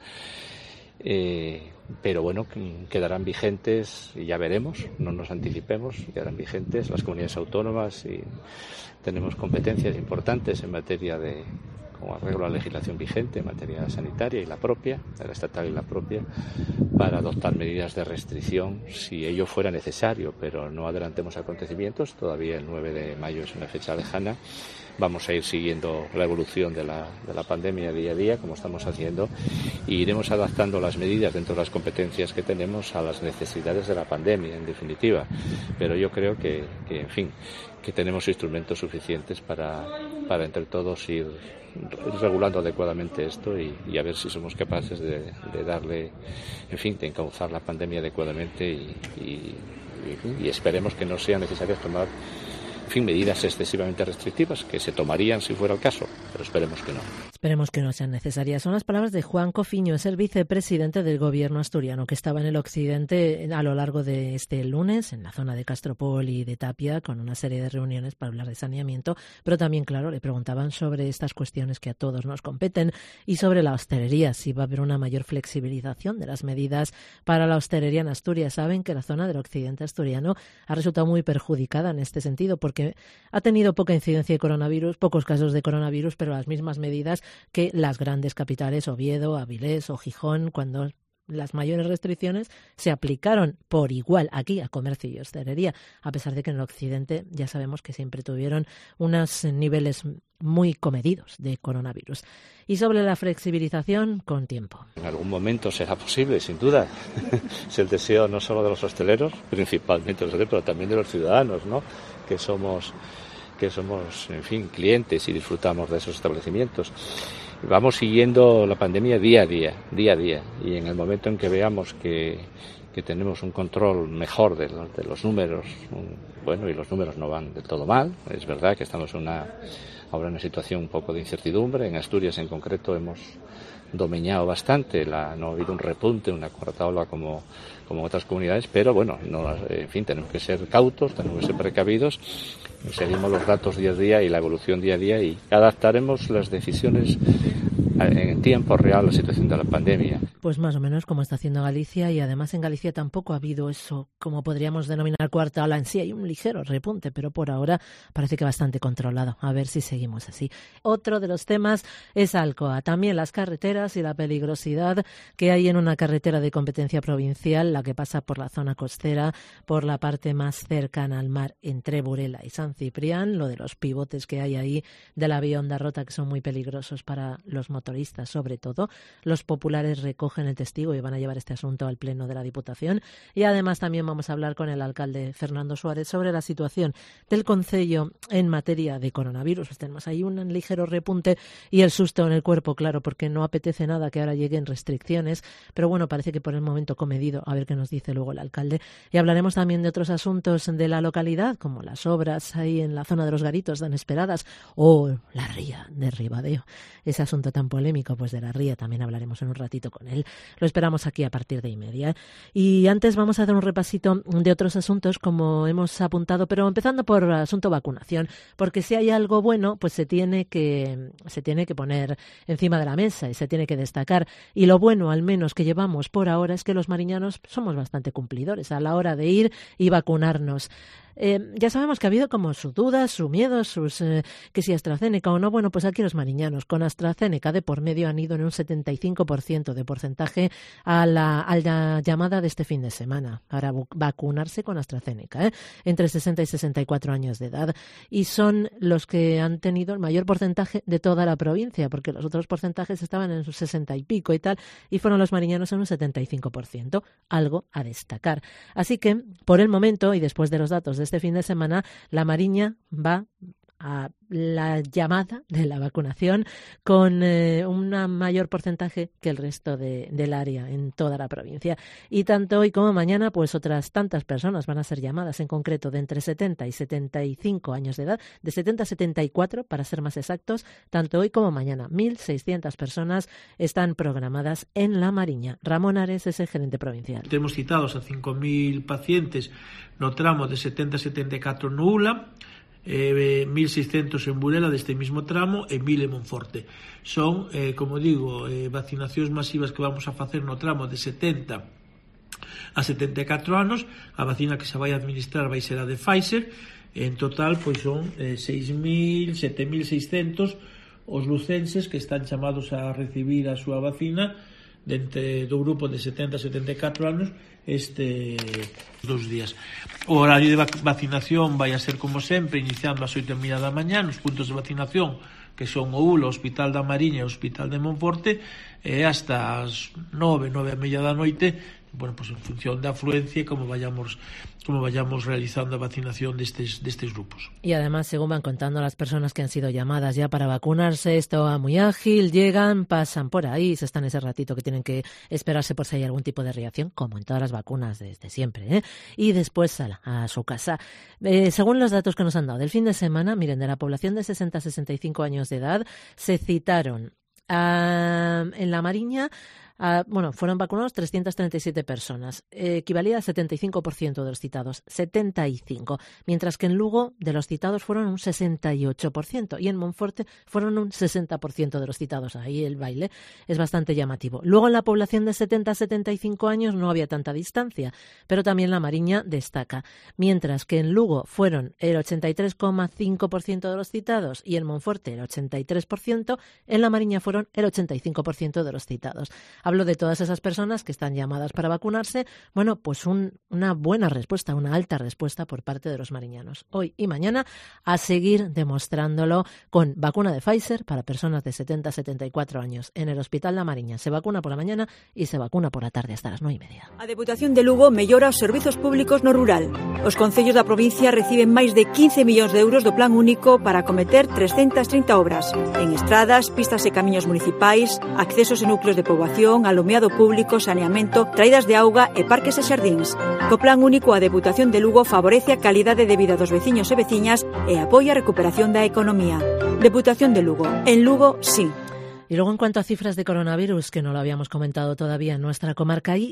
Pero bueno, quedarán vigentes y ya veremos, no nos anticipemos, quedarán vigentes las comunidades autónomas y tenemos competencias importantes en materia de, como arreglo a la legislación vigente en materia sanitaria y la propia, la estatal y la propia, para adoptar medidas de restricción si ello fuera necesario, pero no adelantemos acontecimientos, todavía el 9 de mayo es una fecha lejana. Vamos a ir siguiendo la evolución de la pandemia día a día, como estamos haciendo, y iremos adaptando las medidas dentro de las competencias que tenemos a las necesidades de la pandemia, en definitiva. Pero yo creo que en fin, que tenemos instrumentos suficientes para entre todos ir regulando adecuadamente esto y a ver si somos capaces de darle, en fin, de encauzar la pandemia adecuadamente y esperemos que no sea necesario tomar, en fin, medidas excesivamente restrictivas que se tomarían si fuera el caso, pero esperemos que no. Esperemos que no sean necesarias. Son las palabras de Juan Cofiño, es el vicepresidente del gobierno asturiano, que estaba en el occidente a lo largo de este lunes, en la zona de Castropol y de Tapia, con una serie de reuniones para hablar de saneamiento, pero también, claro, le preguntaban sobre estas cuestiones que a todos nos competen y sobre la hostelería, si va a haber una mayor flexibilización de las medidas para la hostelería en Asturias. Saben que la zona del occidente asturiano ha resultado muy perjudicada en este sentido, porque ha tenido poca incidencia de coronavirus, pocos casos de coronavirus, pero las mismas medidas que las grandes capitales, Oviedo, Avilés o Gijón, cuando las mayores restricciones se aplicaron por igual aquí a comercio y hostelería, a pesar de que en el occidente ya sabemos que siempre tuvieron unos niveles muy comedidos de coronavirus. Y sobre la flexibilización, con tiempo. En algún momento será posible, sin duda. Es el deseo no solo de los hosteleros, principalmente los hosteleros, pero también de los ciudadanos, ¿no? que somos, en fin, clientes y disfrutamos de esos establecimientos. Vamos siguiendo la pandemia día a día, y en el momento en que veamos que tenemos un control mejor de los números, y los números no van del todo mal, es verdad que estamos ahora en una situación un poco de incertidumbre. En Asturias en concreto hemos domeñado bastante, no ha habido un repunte, una cuarta ola como otras comunidades, pero bueno, en fin, tenemos que ser cautos, tenemos que ser precavidos, seguimos los datos día a día y la evolución día a día y adaptaremos las decisiones en tiempo real la situación de la pandemia. Pues más o menos como está haciendo Galicia, y además en Galicia tampoco ha habido eso, como podríamos denominar cuarta ola en sí. Hay un ligero repunte, pero por ahora parece que bastante controlado. A ver si seguimos así. Otro de los temas es Alcoa. También las carreteras y la peligrosidad que hay en una carretera de competencia provincial, la que pasa por la zona costera, por la parte más cercana al mar entre Burela y San Ciprián, lo de los pivotes que hay ahí de la vía Honda Rota, que son muy peligrosos para los motoristas, sobre todo. Los populares recogen el testigo y van a llevar este asunto al Pleno de la Diputación. Y además también vamos a hablar con el alcalde Fernando Suárez sobre la situación del concello en materia de coronavirus. Pues tenemos ahí un ligero repunte y el susto en el cuerpo, claro, porque no apetece nada que ahora lleguen restricciones, pero bueno, parece que por el momento comedido. A ver qué nos dice luego el alcalde. Y hablaremos también de otros asuntos de la localidad, como las obras ahí en la zona de los Garitos tan esperadas, o la ría de Ribadeo. Ese asunto tan polémico, pues de la ría también hablaremos en un ratito con él. Lo esperamos aquí a partir de 1:30. Y antes vamos a hacer un repasito de otros asuntos, como hemos apuntado, pero empezando por el asunto vacunación, porque si hay algo bueno, pues se tiene que poner encima de la mesa y se tiene que destacar. Y lo bueno, al menos que llevamos por ahora, es que los mariñanos somos bastante cumplidores a la hora de ir y vacunarnos. Ya sabemos que ha habido como sus dudas, sus miedos, que si AstraZeneca o no. Bueno, pues aquí los mariñanos con AstraZeneca de por medio han ido en un 75% de porcentaje a la llamada de este fin de semana para vacunarse con AstraZeneca, entre 60 y 64 años de edad, y son los que han tenido el mayor porcentaje de toda la provincia, porque los otros porcentajes estaban en sus 60 y pico y tal, y fueron los mariñanos en un 75%, algo a destacar. Así que, por el momento, y después de los datos de este fin de semana, la Mariña va a la llamada de la vacunación con un mayor porcentaje que el resto del área en toda la provincia. Y tanto hoy como mañana, pues otras tantas personas van a ser llamadas, en concreto de entre 70 y 75 años de edad, de 70 a 74 para ser más exactos, tanto hoy como mañana. 1.600 personas están programadas en la Mariña. Ramón Ares es el gerente provincial. Tenemos citados a 5.000 pacientes no tramo de 70 a 74 no ULA, 1.600 en Burela deste mismo tramo e 1.000 en Monforte. Son, como digo, vacinacións masivas que vamos a facer no tramo de 70 a 74 anos. A vacina que se vai administrar vai ser a de Pfizer. En total, pois son 6.000, 7.600 os lucenses que están chamados a recibir a súa vacina do grupo de 70 a 74 anos este 2 días. O horario de vacinación vai a ser como sempre, iniciando ás 8:30 da mañá nos puntos de vacinación que son o ULA, o Hospital da Mariña e o Hospital de Monforte, e hasta as 9:30 da noite, bueno, pues en función da afluencia e como vayamos realizando a vacinación destes grupos. Y además, según van contando las personas que han sido llamadas ya para vacunarse, esto va muy ágil, llegan, pasan por ahí, se están ese ratito que tienen que esperarse por si hay algún tipo de reacción, como en todas las vacunas desde siempre, y después a su casa. Según los datos que nos han dado del fin de semana, miren, de la población de 60 a 65 años de edad, se citaron en la Mariña, fueron vacunados 337 personas, equivalía al 75% de los citados, 75, mientras que en Lugo de los citados fueron un 68% y en Monforte fueron un 60% de los citados. Ahí el baile es bastante llamativo. Luego en la población de 70 a 75 años no había tanta distancia, pero también la Mariña destaca, mientras que en Lugo fueron el 83,5% de los citados y en Monforte el 83%, en la Mariña fueron el 85% de los citados. Hablo de todas esas personas que están llamadas para vacunarse. Bueno, pues una buena respuesta, una alta respuesta por parte de los mariñanos. Hoy y mañana a seguir demostrándolo con vacuna de Pfizer para personas de 70 a 74 años. En el Hospital da Mariña se vacuna por la mañana y se vacuna por la tarde hasta las 9:30. A Deputación de Lugo mellora os servizos públicos no rural. Os concellos da provincia reciben máis de 15 millóns de euros do Plan Único para acometer 330 obras en estradas, pistas e camiños municipais, accesos e núcleos de poboación, alumeado público, saneamento, traídas de auga e parques e xardíns. Co Plan Único, a Deputación de Lugo favorece a calidade de vida dos veciños e veciñas e apoia a recuperación da economía. Deputación de Lugo. En Lugo, sí. Y luego, en cuanto a cifras de coronavirus, que no lo habíamos comentado todavía en nuestra comarca, hay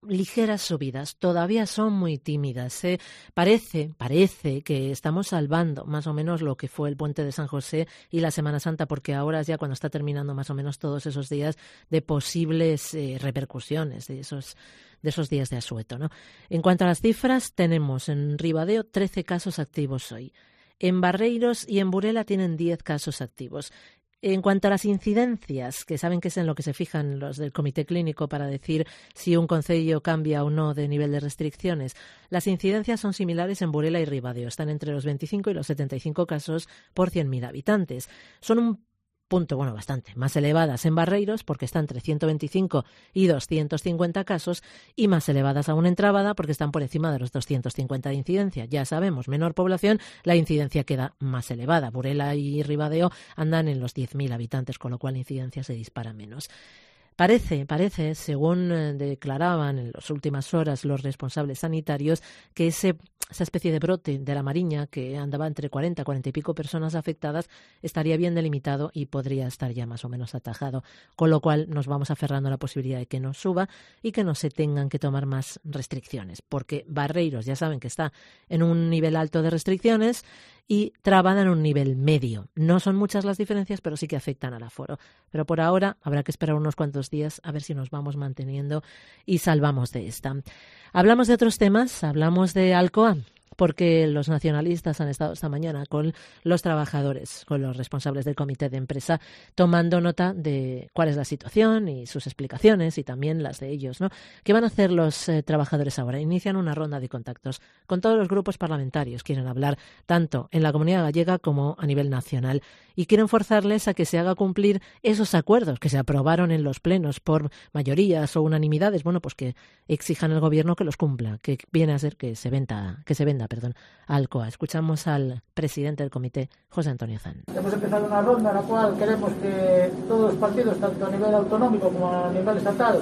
ligeras subidas, todavía son muy tímidas. Parece que estamos salvando más o menos lo que fue el puente de San José y la Semana Santa, porque ahora es ya cuando está terminando más o menos todos esos días de posibles repercusiones de esos días de asueto, ¿no? En cuanto a las cifras, tenemos en Ribadeo 13 casos activos hoy. En Barreiros y en Burela tienen 10 casos activos. En cuanto a las incidencias, que saben que es en lo que se fijan los del Comité Clínico para decir si un concello cambia o no de nivel de restricciones, las incidencias son similares en Burela y Ribadeo. Están entre los 25 y los 75 casos por 100.000 habitantes. Son un punto, bastante más elevadas en Barreiros, porque están entre 125 y 250 casos, y más elevadas aún en Trabada, porque están por encima de los 250 de incidencia. Ya sabemos, menor población, la incidencia queda más elevada. Burela y Ribadeo andan en los 10.000 habitantes, con lo cual la incidencia se dispara menos. Parece, según declaraban en las últimas horas los responsables sanitarios, que esa especie de brote de la Mariña, que andaba entre 40 y pico personas afectadas, estaría bien delimitado y podría estar ya más o menos atajado. Con lo cual nos vamos aferrando a la posibilidad de que no suba y que no se tengan que tomar más restricciones. Porque Barreiros ya saben que está en un nivel alto de restricciones y Trabada en un nivel medio. No son muchas las diferencias, pero sí que afectan al aforo. Pero por ahora habrá que esperar unos cuantos días a ver si nos vamos manteniendo y salvamos de esta. Hablamos de otros temas, hablamos de Alcoa, porque los nacionalistas han estado esta mañana con los trabajadores, con los responsables del comité de empresa, tomando nota de cuál es la situación y sus explicaciones, y también las de ellos, ¿no? ¿Qué van a hacer los trabajadores ahora? Inician una ronda de contactos con todos los grupos parlamentarios. Quieren hablar tanto en la Comunidad Gallega como a nivel nacional, y quieren forzarles a que se haga cumplir esos acuerdos que se aprobaron en los plenos por mayorías o unanimidades. Bueno, pues que exijan al gobierno que los cumpla, que viene a ser que se venda Alcoa. Escuchamos al presidente del comité, José Antonio Zan. Hemos empezado una ronda en la cual queremos que todos los partidos, tanto a nivel autonómico como a nivel estatal,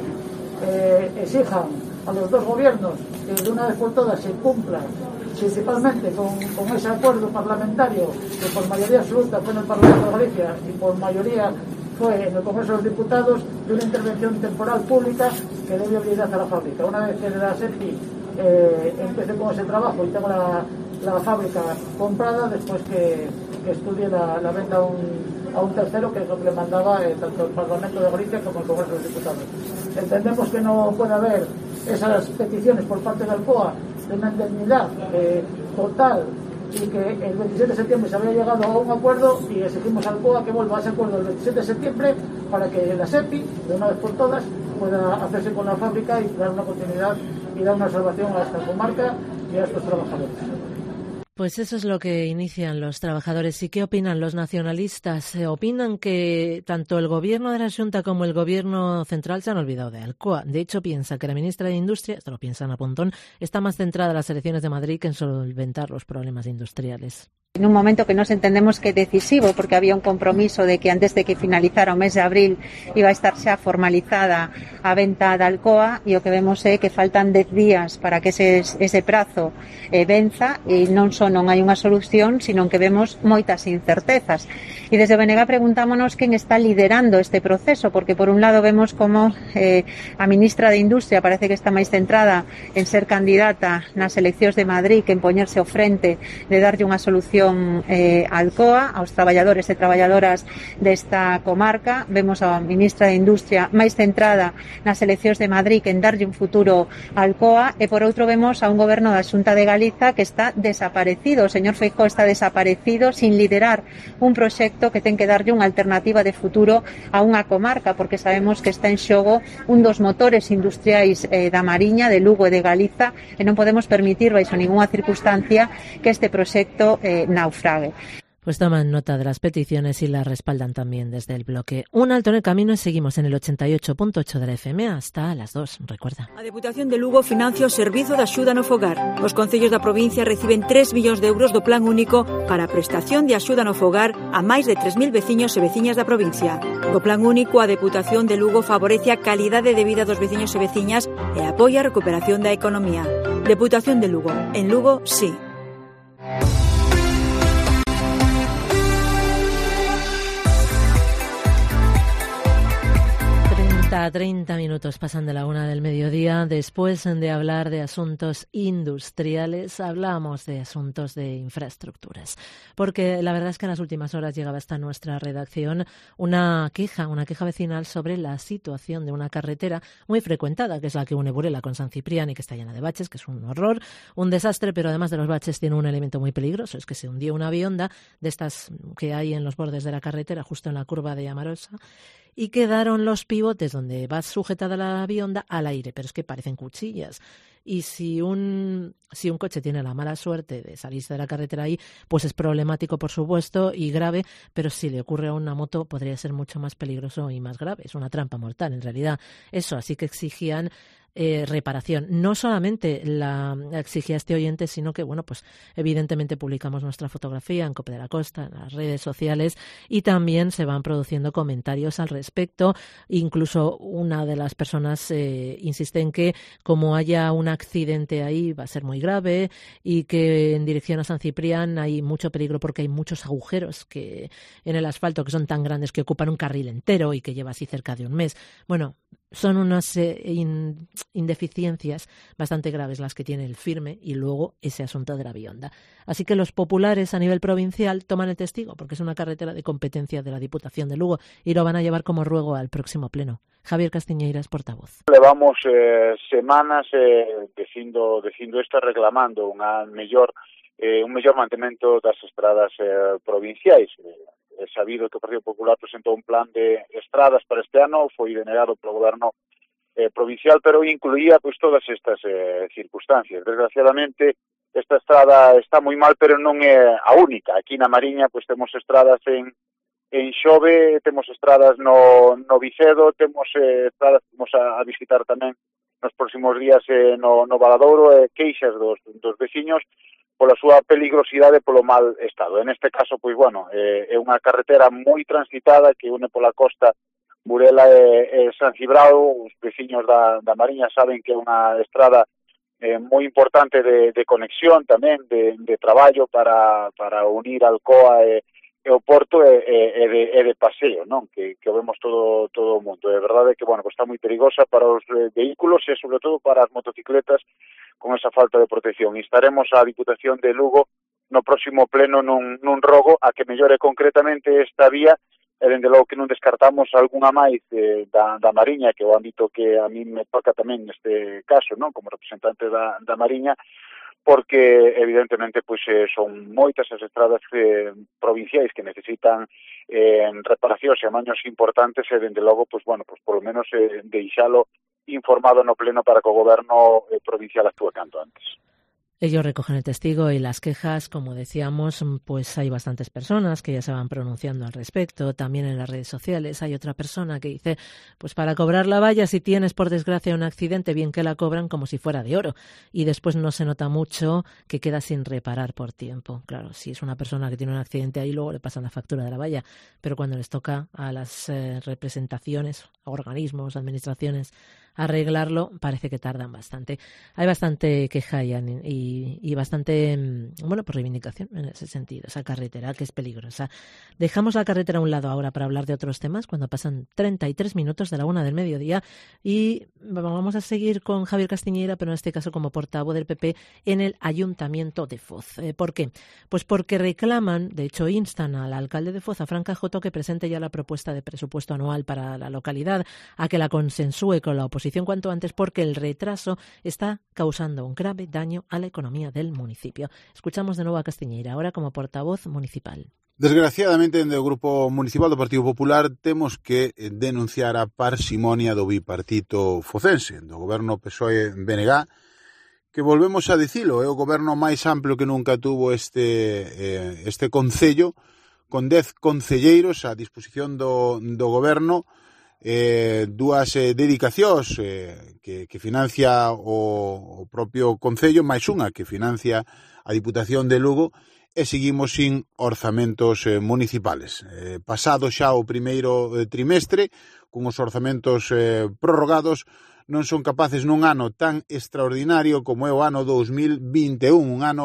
exijan a los dos gobiernos que de una vez por todas se cumpla principalmente con ese acuerdo parlamentario que por mayoría absoluta fue en el Parlamento de Galicia y por mayoría fue en el Congreso de los Diputados, de una intervención temporal pública que debe obligar a la fábrica. Una vez que la SEPI empiece con ese trabajo y tengo la fábrica comprada, después que estudie la venta a un tercero, que es lo que le mandaba tanto el Parlamento de Galicia como el Congreso de los Diputados. Entendemos que no puede haber esas peticiones por parte de Alcoa de una indemnidad total, y que el 27 de septiembre se había llegado a un acuerdo, y exigimos a Alcoa que vuelva a ese acuerdo el 27 de septiembre para que la SEPI, de una vez por todas, pueda hacerse con la fábrica y dar una continuidad y dar una salvación a esta comarca y a estos trabajadores. Pues eso es lo que inician los trabajadores. ¿Y qué opinan los nacionalistas? Opinan que tanto el gobierno de la Xunta como el gobierno central se han olvidado de Alcoa. De hecho, piensa que la ministra de Industria, esto lo piensan a Pontón, está más centrada en las elecciones de Madrid que en solventar los problemas industriales. En un momento que nos entendemos que é decisivo, porque había un compromiso de que antes de que finalizara o mes de abril iba a estar xa formalizada a venta da Alcoa, e o que vemos é que faltan 10 días para que ese prazo venza, e non só non hai unha solución, sino que vemos moitas incertezas. E desde o BNG preguntámonos quen está liderando este proceso, porque por un lado vemos como a ministra de Industria parece que está máis centrada en ser candidata nas eleccións de Madrid que en poñerse ao frente de darlle unha solución Alcoa aos traballadores e traballadoras desta comarca. Vemos a ministra de Industria máis centrada nas eleccións de Madrid que en darlle un futuro a Alcoa, e por outro vemos a un goberno da Xunta de Galiza que está desaparecido. O señor Feijóo está desaparecido sin liderar un proxecto que ten que darlle unha alternativa de futuro a unha comarca, porque sabemos que está en xogo un dos motores industriais da Mariña, de Lugo e de Galiza, e non podemos permitir baixo ninguna circunstancia que este proxecto naufrague. Pues toman nota de las peticiones y las respaldan también desde el bloque. Un alto en el camino y seguimos en el 88.8 de la FM hasta las 2, recuerda. A Deputación de Lugo financia o Servizo de Axuda no Fogar. Os concellos da provincia reciben 3 millóns de euros do Plan Único para a prestación de axuda no fogar a máis de 3.000 veciños e veciñas da provincia. O Plan Único, a Deputación de Lugo favorece a calidade de vida dos veciños e veciñas e apoia a recuperación da economía. Deputación de Lugo. En Lugo, sí. Nada, 30 minutos pasan de la 1 del mediodía. Después de hablar de asuntos industriales, hablamos de asuntos de infraestructuras. Porque la verdad es que en las últimas horas llegaba hasta nuestra redacción una queja vecinal sobre la situación de una carretera muy frecuentada, que es la que une Burela con San Ciprián y que está llena de baches, que es un horror, un desastre, pero además de los baches tiene un elemento muy peligroso, es que se hundió una avionda de estas que hay en los bordes de la carretera, justo en la curva de Amarosa, y quedaron los pivotes donde va sujetada la avionda al aire, pero es que parecen cuchillas. Y si un coche tiene la mala suerte de salirse de la carretera ahí, pues es problemático, por supuesto, y grave, pero si le ocurre a una moto podría ser mucho más peligroso y más grave. Es una trampa mortal, en realidad. Eso, así que exigían reparación. No solamente la exigía este oyente, sino que, bueno, pues evidentemente publicamos nuestra fotografía en COPE de la Costa, en las redes sociales, y también se van produciendo comentarios al respecto. Incluso una de las personas insiste en que como haya un accidente ahí va a ser muy grave y que en dirección a San Ciprián hay mucho peligro porque hay muchos agujeros que en el asfalto que son tan grandes que ocupan un carril entero y que lleva así cerca de un mes. Bueno, son unas indeficiencias bastante graves las que tiene el firme y luego ese asunto de la avionda. Así que los populares a nivel provincial toman el testigo porque es una carretera de competencia de la Diputación de Lugo y lo van a llevar como ruego al próximo pleno. Javier Castiñeiras, portavoz. Levamos semanas dicindo isto, reclamando un mellor mantemento das estradas provinciais. É sabido que o Partido Popular presentou un plan de estradas para este ano, foi denegado polo goberno provincial, pero incluía pois todas estas circunstancias. Desgraciadamente, esta estrada está moi mal, pero non é a única. Aquí na Mariña pois temos estradas en Xove, temos estradas no Vicedo, temos estradas que vamos a visitar tamén nos próximos días no Valadouro, queixas dos veciños pola súa peligrosidade e polo mal estado. En este caso, pois, bueno, é unha carretera moi transitada que une pola costa Burela e San Cibrao. Os veciños da Mariña saben que é unha estrada moi importante de conexión tamén, de traballo para unir Alcoa e o Porto e de paseo, non? Que o vemos todo o mundo. É verdade que, bueno, pues está moi perigosa para os vehículos e, sobre todo, para as motocicletas con esa falta de protección. Instaremos a Diputación de Lugo no próximo pleno nun rogo a que mellore concretamente esta vía e, dende logo, que non descartamos algunha máis da Mariña, que é o ámbito que a mí me toca tamén neste caso, non? Como representante da Mariña, porque evidentemente pois son moitas as estradas provinciais que necesitan reparacións e amaños importantes e, dende logo, pois, bueno, pois polo menos deixalo informado no pleno para que o goberno provincial actúe canto antes. Ellos recogen el testigo y las quejas, como decíamos, pues hay bastantes personas que ya se van pronunciando al respecto. También en las redes sociales hay otra persona que dice, pues para cobrar la valla, si tienes por desgracia un accidente, bien que la cobran como si fuera de oro. Y después no se nota mucho que queda sin reparar por tiempo. Claro, si es una persona que tiene un accidente ahí, luego le pasan la factura de la valla. Pero cuando les toca a las representaciones, a organismos, administraciones, arreglarlo, parece que tardan bastante. Hay bastante queja y bastante, bueno, pues reivindicación en ese sentido, esa carretera que es peligrosa. Dejamos la carretera a un lado ahora para hablar de otros temas cuando pasan 33 minutos de la 1 del mediodía y vamos a seguir con Javier Castiñeira, pero en este caso como portavoz del PP en el Ayuntamiento de Foz. ¿Por qué? Pues porque reclaman, de hecho instan al alcalde de Foz, a Fran Cajoto, que presente ya la propuesta de presupuesto anual para la localidad, a que la consensúe con la oposición cuanto antes, porque el retraso está causando un grave daño a la economía del municipio. Escuchamos de nuevo a Castiñeira, ahora como portavoz municipal. Desgraciadamente, en o Grupo Municipal do Partido Popular temos que denunciar a parsimonia do bipartito focense, do goberno PSOE-BNG, que volvemos a dicilo, é o goberno máis amplio que nunca tuvo este concello, con 10 concelleiros a disposición do goberno, dúas dedicacións que financia o propio concello, máis unha que financia a Diputación de Lugo, e seguimos sin orzamentos municipales. Pasado xa o primeiro trimestre, con os orzamentos prorrogados, non son capaces nun ano tan extraordinario como é o ano 2021, un ano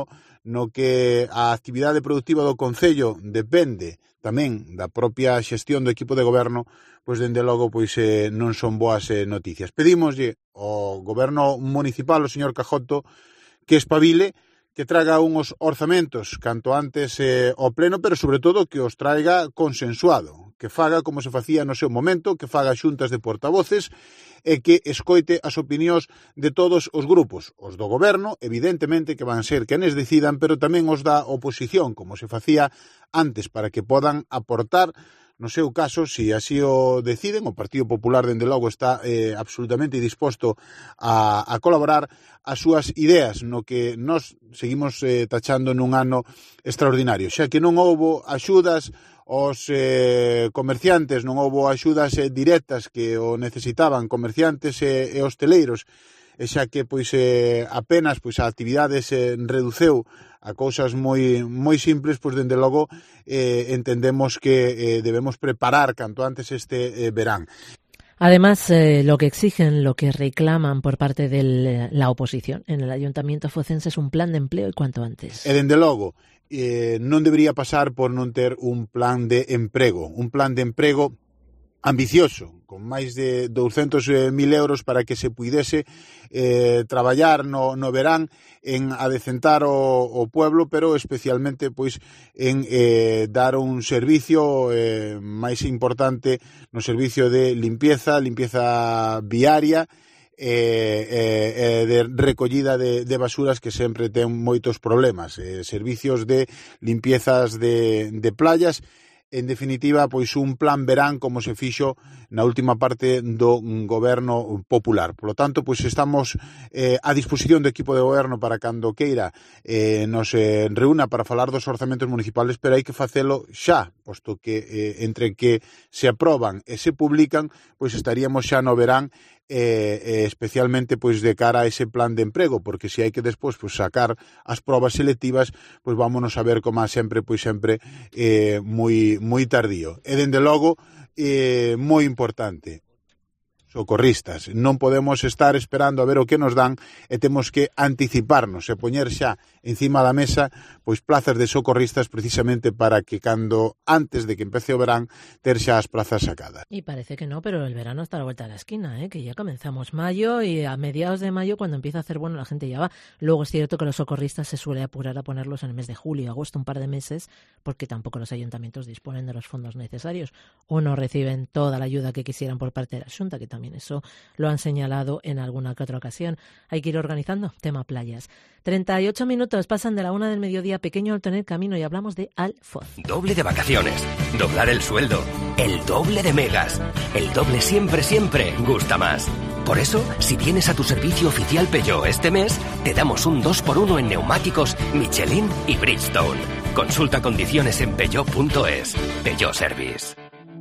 no que a actividade productiva do Concello depende tamén da propia xestión do equipo de goberno, pois dende logo pois non son boas noticias. Pedímoslle ao goberno municipal, o señor Cajoto, que espabile, que traga uns orzamentos canto antes ao pleno, pero sobre todo que os traiga consensuado, que faga como se facía no seu momento, que faga xuntas de portavoces e que escoite as opinións de todos os grupos, os do goberno, evidentemente que van ser quenes decidan, pero tamén os da oposición, como se facía antes, para que podan aportar. No seu caso, se así o deciden, o Partido Popular, dende logo, está absolutamente disposto a colaborar as súas ideas, no que nós seguimos tachando nun ano extraordinario, xa que non houbo axudas aos comerciantes, non houbo axudas directas que o necesitaban, comerciantes e hosteleiros, e xa que pois apenas pois a actividade se reduceu a cousas moi simples, pois dende logo entendemos que debemos preparar canto antes este verán. Además, lo que exigen, lo que reclaman por parte de la oposición en el Ayuntamiento focense es un plan de empleo y cuanto antes. E dende logo, non debería pasar por non ter un plan de emprego ambicioso, con máis de 200.000 euros para que se puidese traballar no verán en adecentar o pueblo, pero especialmente pois en dar un servicio máis importante no servicio de limpieza viaria, de recollida de basuras, que sempre ten moitos problemas, servicios de limpiezas de playas. En definitiva, pois un plan verán como se fixo na última parte do goberno popular. Por lo tanto, pois estamos a disposición do equipo de goberno para cando queira nos reúna para falar dos orzamentos municipales, pero hai que facelo xa, posto que entre que se aproban e se publican, pois estaríamos xa no verán, especialmente pois de cara a ese plan de emprego, porque se hai que despois pois sacar as probas selectivas, pois vámonos a ver como sempre moi tardío. E dende logo moi importante, socorristas, non podemos estar esperando a ver o que nos dan, e temos que anticiparnos e poñer xa encima da mesa pois plazas de socorristas, precisamente para que cando antes de que empece o verán ter xa as plazas sacadas. Y parece que no, pero el verano está a la vuelta de la esquina, que ya comenzamos mayo, y a mediados de mayo, cuando empieza a hacer bueno, la gente ya va. Luego es cierto que los socorristas se suele apurar a ponerlos en el mes de julio, agosto, un par de meses, porque tampoco los ayuntamientos disponen de los fondos necesarios o no reciben toda la ayuda que quisieran por parte de la Xunta, que también eso lo han señalado en alguna que otra ocasión. Hay que ir organizando tema playas. 38 minutos pasan de la 1 del mediodía, pequeño alto en el camino, y hablamos de Alfoz. Doble de vacaciones, doblar el sueldo, el doble de megas, el doble siempre gusta más. Por eso, si vienes a tu servicio oficial Peugeot este mes, te damos un 2x1 en neumáticos Michelin y Bridgestone. Consulta condiciones en peugeot.es. Peugeot Service.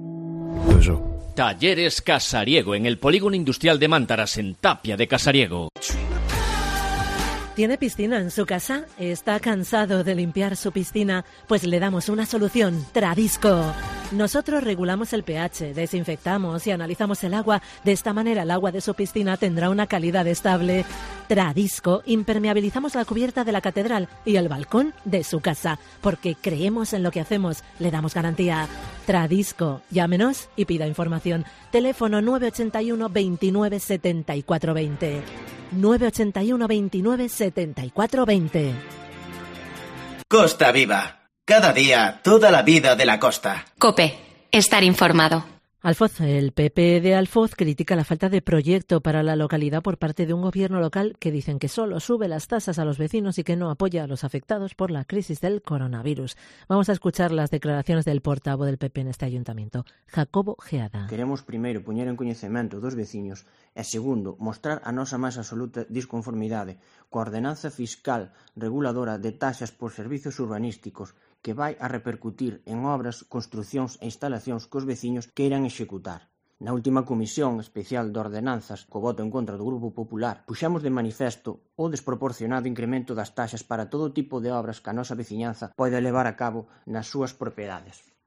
Talleres Casariego, en el Polígono Industrial de Mántaras, en Tapia de Casariego. ¿Tiene piscina en su casa? ¿Está cansado de limpiar su piscina? Pues le damos una solución, Tradisco. Nosotros regulamos el pH, desinfectamos y analizamos el agua. De esta manera el agua de su piscina tendrá una calidad estable. Tradisco, impermeabilizamos la cubierta de la catedral y el balcón de su casa, porque creemos en lo que hacemos, le damos garantía. Tradisco, llámenos y pida información. Teléfono 981 29 74 20. 981 29 74 20. Costa Viva. Cada día, toda la vida de la costa. COPE. Estar informado. Alfoz, el PP de Alfoz critica la falta de proyecto para la localidad por parte de un gobierno local que dicen que solo sube las tasas a los vecinos y que no apoya a los afectados por la crisis del coronavirus. Vamos a escuchar las declaraciones del portavoz del PP en este ayuntamiento, Jacobo Geada. Queremos primeiro poñer en coñecemento dos veciños e segundo, mostrar a nosa máis absoluta disconformidade coa ordenanza fiscal reguladora de taxas por servizos urbanísticos que vai a repercutir en obras, construcións e instalacións que os veciños queiran executar. Na última comisión especial de ordenanzas, co voto en contra do Grupo Popular, puxamos de manifesto o desproporcionado incremento das taxas para todo tipo de obras que a nosa veciñanza pode levar a cabo nas súas propiedades.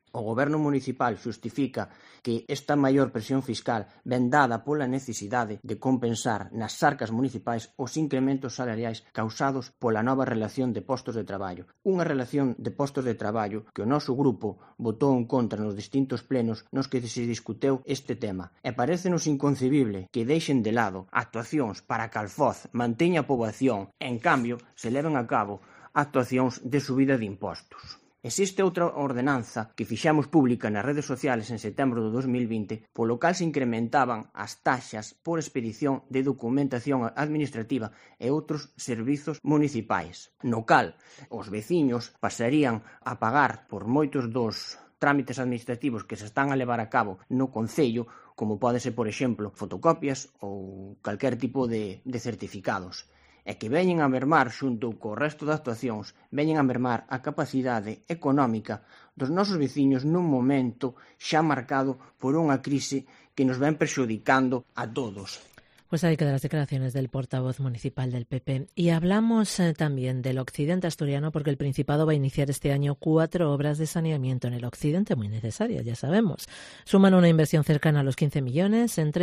o goberno municipal xustifica que esta maior presión fiscal ven dada pola necesidade de compensar nas arcas municipais os incrementos salariais causados pola nova relación de postos de traballo. Unha relación de postos de traballo que o noso grupo votou en contra nos distintos plenos nos que se discuteu este tema. E parécenos inconcebible que deixen de lado actuacións para que Alfoz manteña a poboación e, en cambio, se leven a cabo actuacións de subida de impostos. Existe outra ordenanza que fixamos pública nas redes sociales en setembro de 2020, polo cal se incrementaban as taxas por expedición de documentación administrativa e outros servizos municipais, no cal os veciños pasarían a pagar por moitos dos trámites administrativos que se están a levar a cabo no concello, como pode ser, por exemplo, fotocopias ou calquer tipo de certificados, e que veñen a mermar xunto co resto de actuacións, veñen a mermar a capacidade económica dos nosos veciños nun momento xa marcado por unha crise que nos ven perxudicando a todos. Pues ahí quedan las declaraciones del portavoz municipal del PP. Y hablamos también del occidente asturiano, porque el Principado va a iniciar este año 4 obras de saneamiento en el occidente, muy necesarias, ya sabemos. Suman una inversión cercana a los 15 millones entre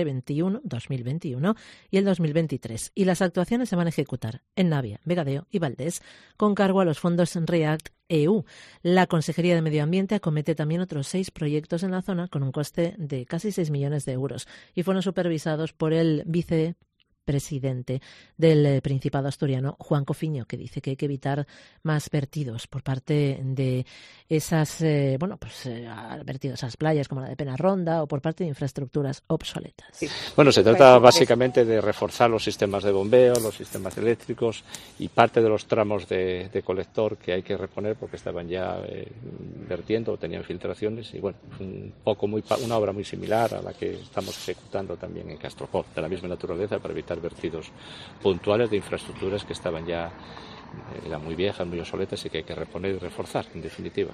2021 y el 2023. Y las actuaciones se van a ejecutar en Navia, Vegadeo y Valdés, con cargo a los fondos REACT EU. La Consejería de Medio Ambiente acomete también otros 6 proyectos en la zona con un coste de casi 6 millones de euros y fueron supervisados por el vicepresidente del Principado asturiano, Juan Cofiño, que dice que hay que evitar más vertidos por parte de esas, vertidos a las playas como la de Penarronda o por parte de infraestructuras obsoletas. Bueno, se trata básicamente de reforzar los sistemas de bombeo, los sistemas eléctricos y parte de los tramos de colector que hay que reponer porque estaban ya vertiendo o tenían filtraciones y bueno, una obra muy similar a la que estamos ejecutando también en Castropol, de la misma naturaleza para evitar vertidos puntuales de infraestructuras que estaban ya eran muy viejas, muy obsoletas y que hay que reponer y reforzar, en definitiva.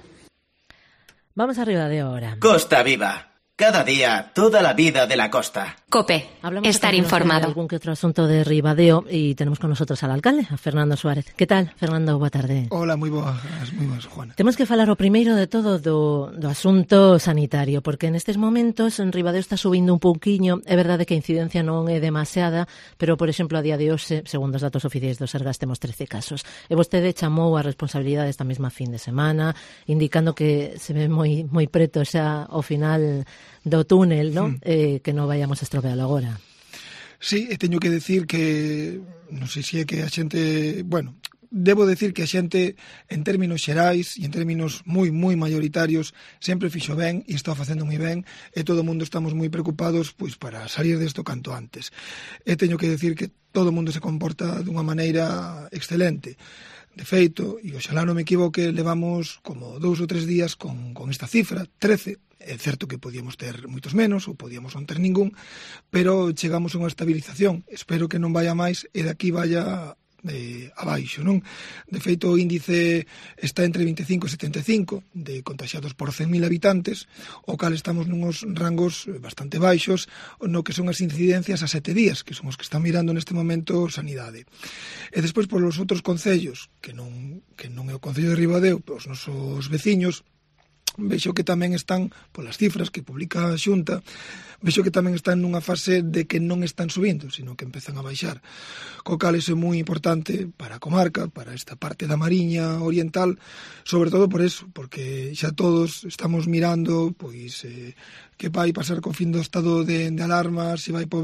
Vamos arriba de ahora. Costa Viva. Cada día, toda la vida de la costa. COPE. Hablamos estar informado. De algún que otro asunto de Ribadeo y tenemos con nosotros al alcalde, a Fernando Suárez. Que tal, Fernando? Boa tarde. Hola, moi boas, Juana. Temos que falar o primeiro de todo do asunto sanitario, porque nestes momentos en Ribadeo está subindo un pouquiño. É verdade que a incidencia non é demasiada, pero, por exemplo, a día de hoxe, segundo os datos oficiais do Sergas, temos 13 casos. E vostede chamou a responsabilidade esta mesma fin de semana, indicando que se ve moi preto xa ao final do túnel, ¿no? Que non vayamos a estropealo agora. Sí, e teño que decir que non sei se é que a xente, bueno, debo decir que a xente en términos xerais e en términos moi maioritarios sempre fixo ben e está facendo moi ben e todo o mundo estamos moi preocupados pois para salir desto canto antes. E teño que decir que todo o mundo se comporta dunha maneira excelente. De feito, e oxalá non me equivoque, levamos como 2 ou 3 días con esta cifra, 13. É certo que podíamos ter moitos menos ou podíamos non ter ningún, pero chegamos a unha estabilización. Espero que non vaya máis e daqui vaya abaixo, non? De feito, o índice está entre 25 e 75 de contagiados por 100.000 habitantes, o cal estamos nuns rangos bastante baixos no que son as incidencias a 7 días, que son os que están mirando neste momento Sanidade. E despois, por os outros concellos, que non é o Concello de Ribadeo, os nosos veciños, vexo que tamén están, polas cifras que publica a Xunta, vexo que tamén están nunha fase de que non están subindo, sino que empezan a baixar. Co cal iso é moi importante para a comarca, para esta parte da Mariña Oriental, sobre todo por eso, porque xa todos estamos mirando pois que vai pasar co fin do estado de alarma, se vai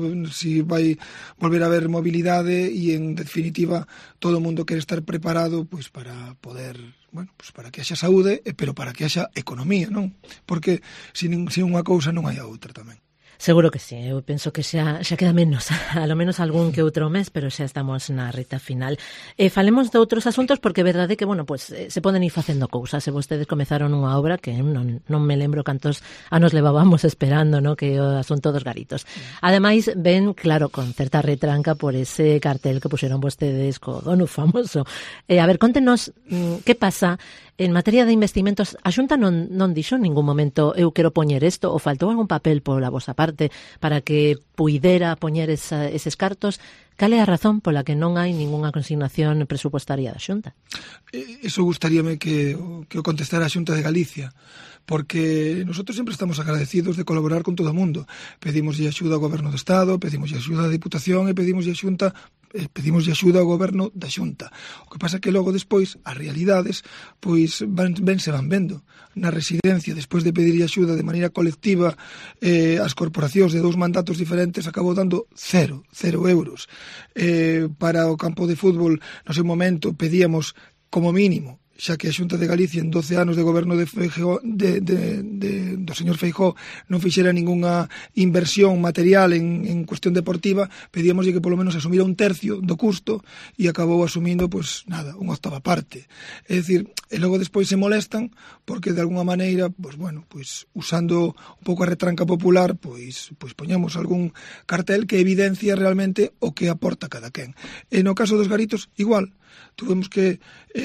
volver a haber mobilidade e, en definitiva, todo o mundo quere estar preparado pois para poder, bueno, pois para que haxa saúde, pero para que haxa economía, non? Porque sin unha cousa non hai a outra tamén. Seguro que sí, eu penso que xa queda menos, a lo menos algún que outro mes, pero xa estamos na reta final. Falemos de outros asuntos porque é verdade que, bueno, pues se poden ir facendo cousas. Se vostedes comezaron unha obra que non me lembro cantos anos levábamos esperando, ¿no? Que o asunto dos garitos. Ademais, ven, claro, con certa retranca por ese cartel que puxeron vostedes co dono famoso. A ver, contenos que pasa en materia de investimentos. A Xunta non dixo en ningún momento eu quero poñer isto ou faltou algún papel pola vosa parte parte para que puidera poñer eses cartos. Cal é a razón pola que non hai ningunha consignación presupuestaria da Xunta? Eso gustaríame que o contestara a Xunta de Galicia, porque nosotros sempre estamos agradecidos de colaborar con todo o mundo. Pedimoslle axuda ao Goberno do Estado, pedimoslle axuda á Diputación e pedimoslle axuda ao Goberno da Xunta. O que pasa é que logo despois as realidades pois van vendo. Na residencia, despois de pedir axuda de maneira colectiva as corporacións de 2 mandatos diferentes, acabou dando 0 euros. Para o campo de fútbol, no seu momento pedíamos como mínimo, xa que a Xunta de Galicia en 12 anos de goberno do señor Feijóo non fixera ningunha inversión material en cuestión deportiva, pedíamoslle que polo menos asumira 1/3 do custo e acabou asumindo, pois nada, unha 8ª parte. É dicir, e logo despois se molestan porque de alguna maneira, pois bueno, pois usando un pouco a retranca popular, pois poñamos algún cartel que evidencia realmente o que aporta cada quen. E no caso dos garitos, igual, tuvemos que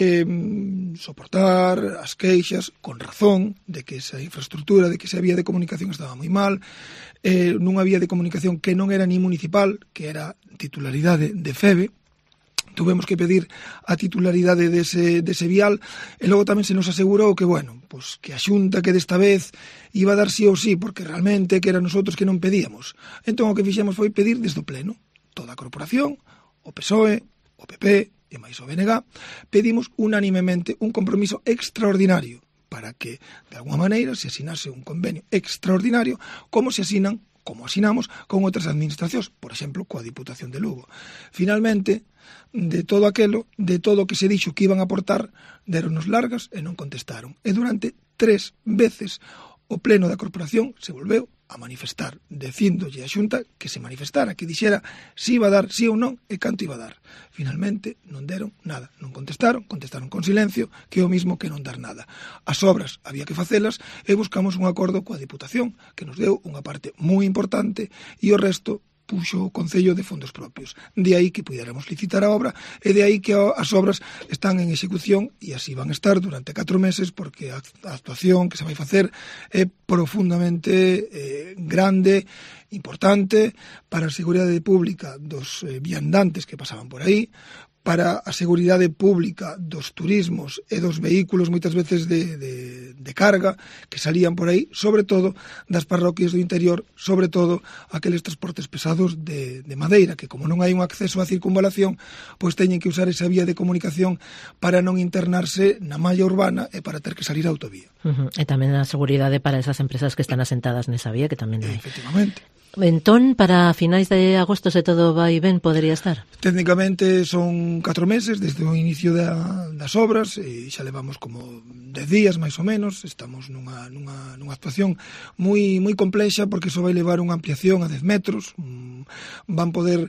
soportar as queixas con razón de que esa infraestructura, de que esa vía de comunicación estaba moi mal, nunha vía de comunicación que non era ni municipal, que era titularidade de FEBE. Tuvemos que pedir a titularidade dese vial e logo tamén se nos asegurou que, bueno, pues que a Xunta que desta vez iba a dar sí ou sí, porque realmente que eran nosotros que non pedíamos. Entón o que fixemos foi pedir desde o Pleno, toda a corporación, o PSOE, o PP e máis o BNG, pedimos unánimemente un compromiso extraordinario para que, de alguma maneira, se asinase un convenio extraordinario como asinamos con outras administracións, por exemplo, coa Diputación de Lugo. Finalmente, de todo aquelo, de todo o que se dixo que iban a aportar, deronos largas e non contestaron. E durante 3 veces o Pleno da Corporación se volveu a manifestar, dicíndolle a Xunta que se manifestara, que dixera se iba a dar sí ou non e canto iba a dar. Finalmente non deron nada, non contestaron con silencio, que é o mismo que non dar nada. As obras había que facelas e buscamos un acordo coa Diputación que nos deu unha parte moi importante e o resto puxo o Concello de fondos propios. De aí que puidéramos licitar a obra e de aí que as obras están en execución e así van a estar durante 4 meses porque a actuación que se vai facer é profundamente grande, importante para a seguridade pública dos viandantes que pasaban por aí, para a seguridade pública dos turismos e dos vehículos moitas veces de carga que salían por aí, sobre todo das parroquias do interior, sobre todo aqueles transportes pesados de madeira, que como non hai un acceso á circunvalación, pois teñen que usar esa vía de comunicación para non internarse na malla urbana e para ter que salir a autovía. E tamén a seguridade para esas empresas que están asentadas nesa vía, que tamén hai. Efectivamente. Entón, para finais de agosto, se todo vai ben, podería estar? Técnicamente son 4 meses desde o inicio das obras e xa levamos como 10 días máis ou menos. Estamos nunha actuación moi complexa porque iso vai levar unha ampliación a 10 metros. Vai poder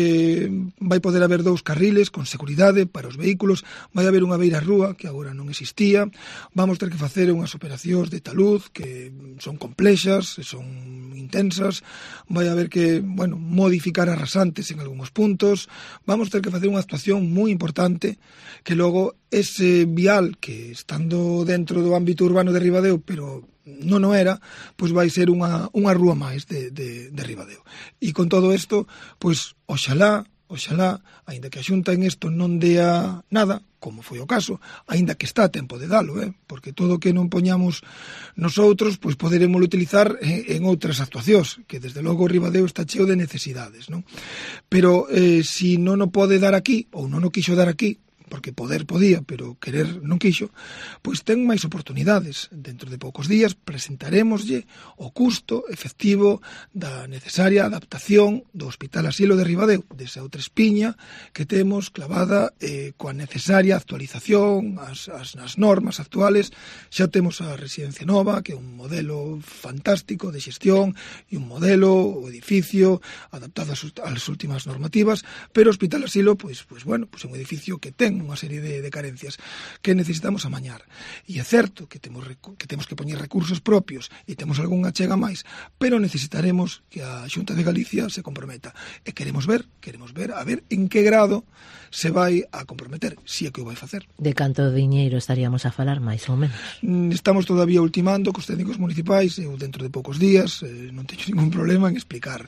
haber 2 carriles con seguridade para os vehículos, vai haber unha beira rúa que agora non existía, vamos ter que facer unhas operacións de taluz que son complexas, son intensas, vai haber que, modificar as rasantes en algúns puntos, vamos ter que facer unha actuación moi importante que logo ese vial que estando dentro do ámbito urbano de Ribadeo, pero non o era, pois vai ser unha rúa máis de Ribadeo. E con todo isto, pois oxalá, aínda que a Xunta en isto non dea nada, como foi o caso, aínda que está a tempo de dalo, porque todo o que non poñamos nosotros, pois poderemos utilizar en outras actuacións, que desde logo o Ribadeo está cheo de necesidades, non? Pero se non o pode dar aquí, ou non o quixo dar aquí, porque poder podía, pero querer non quixo, pois ten máis oportunidades. Dentro de poucos días presentaremoslle o custo efectivo da necesaria adaptación do Hospital Asilo de Ribadeo, desa outra espiña que temos clavada coa necesaria actualización, as normas actuales. Xa temos a residencia nova, que é un modelo fantástico de xestión e un modelo, o edificio, adaptado ás últimas normativas, pero o Hospital Asilo, pois é un edificio que ten unha serie de carencias que necesitamos amañar. E é certo que temos que poñer recursos propios e temos algunha chega máis, pero necesitaremos que a Xunta de Galicia se comprometa. E queremos ver a ver en que grado se vai a comprometer, si é que o vai facer. De canto diñeiro estaríamos a falar, máis ou menos? Estamos todavía ultimando cos técnicos municipais, eu dentro de poucos días non teño ningún problema en explicar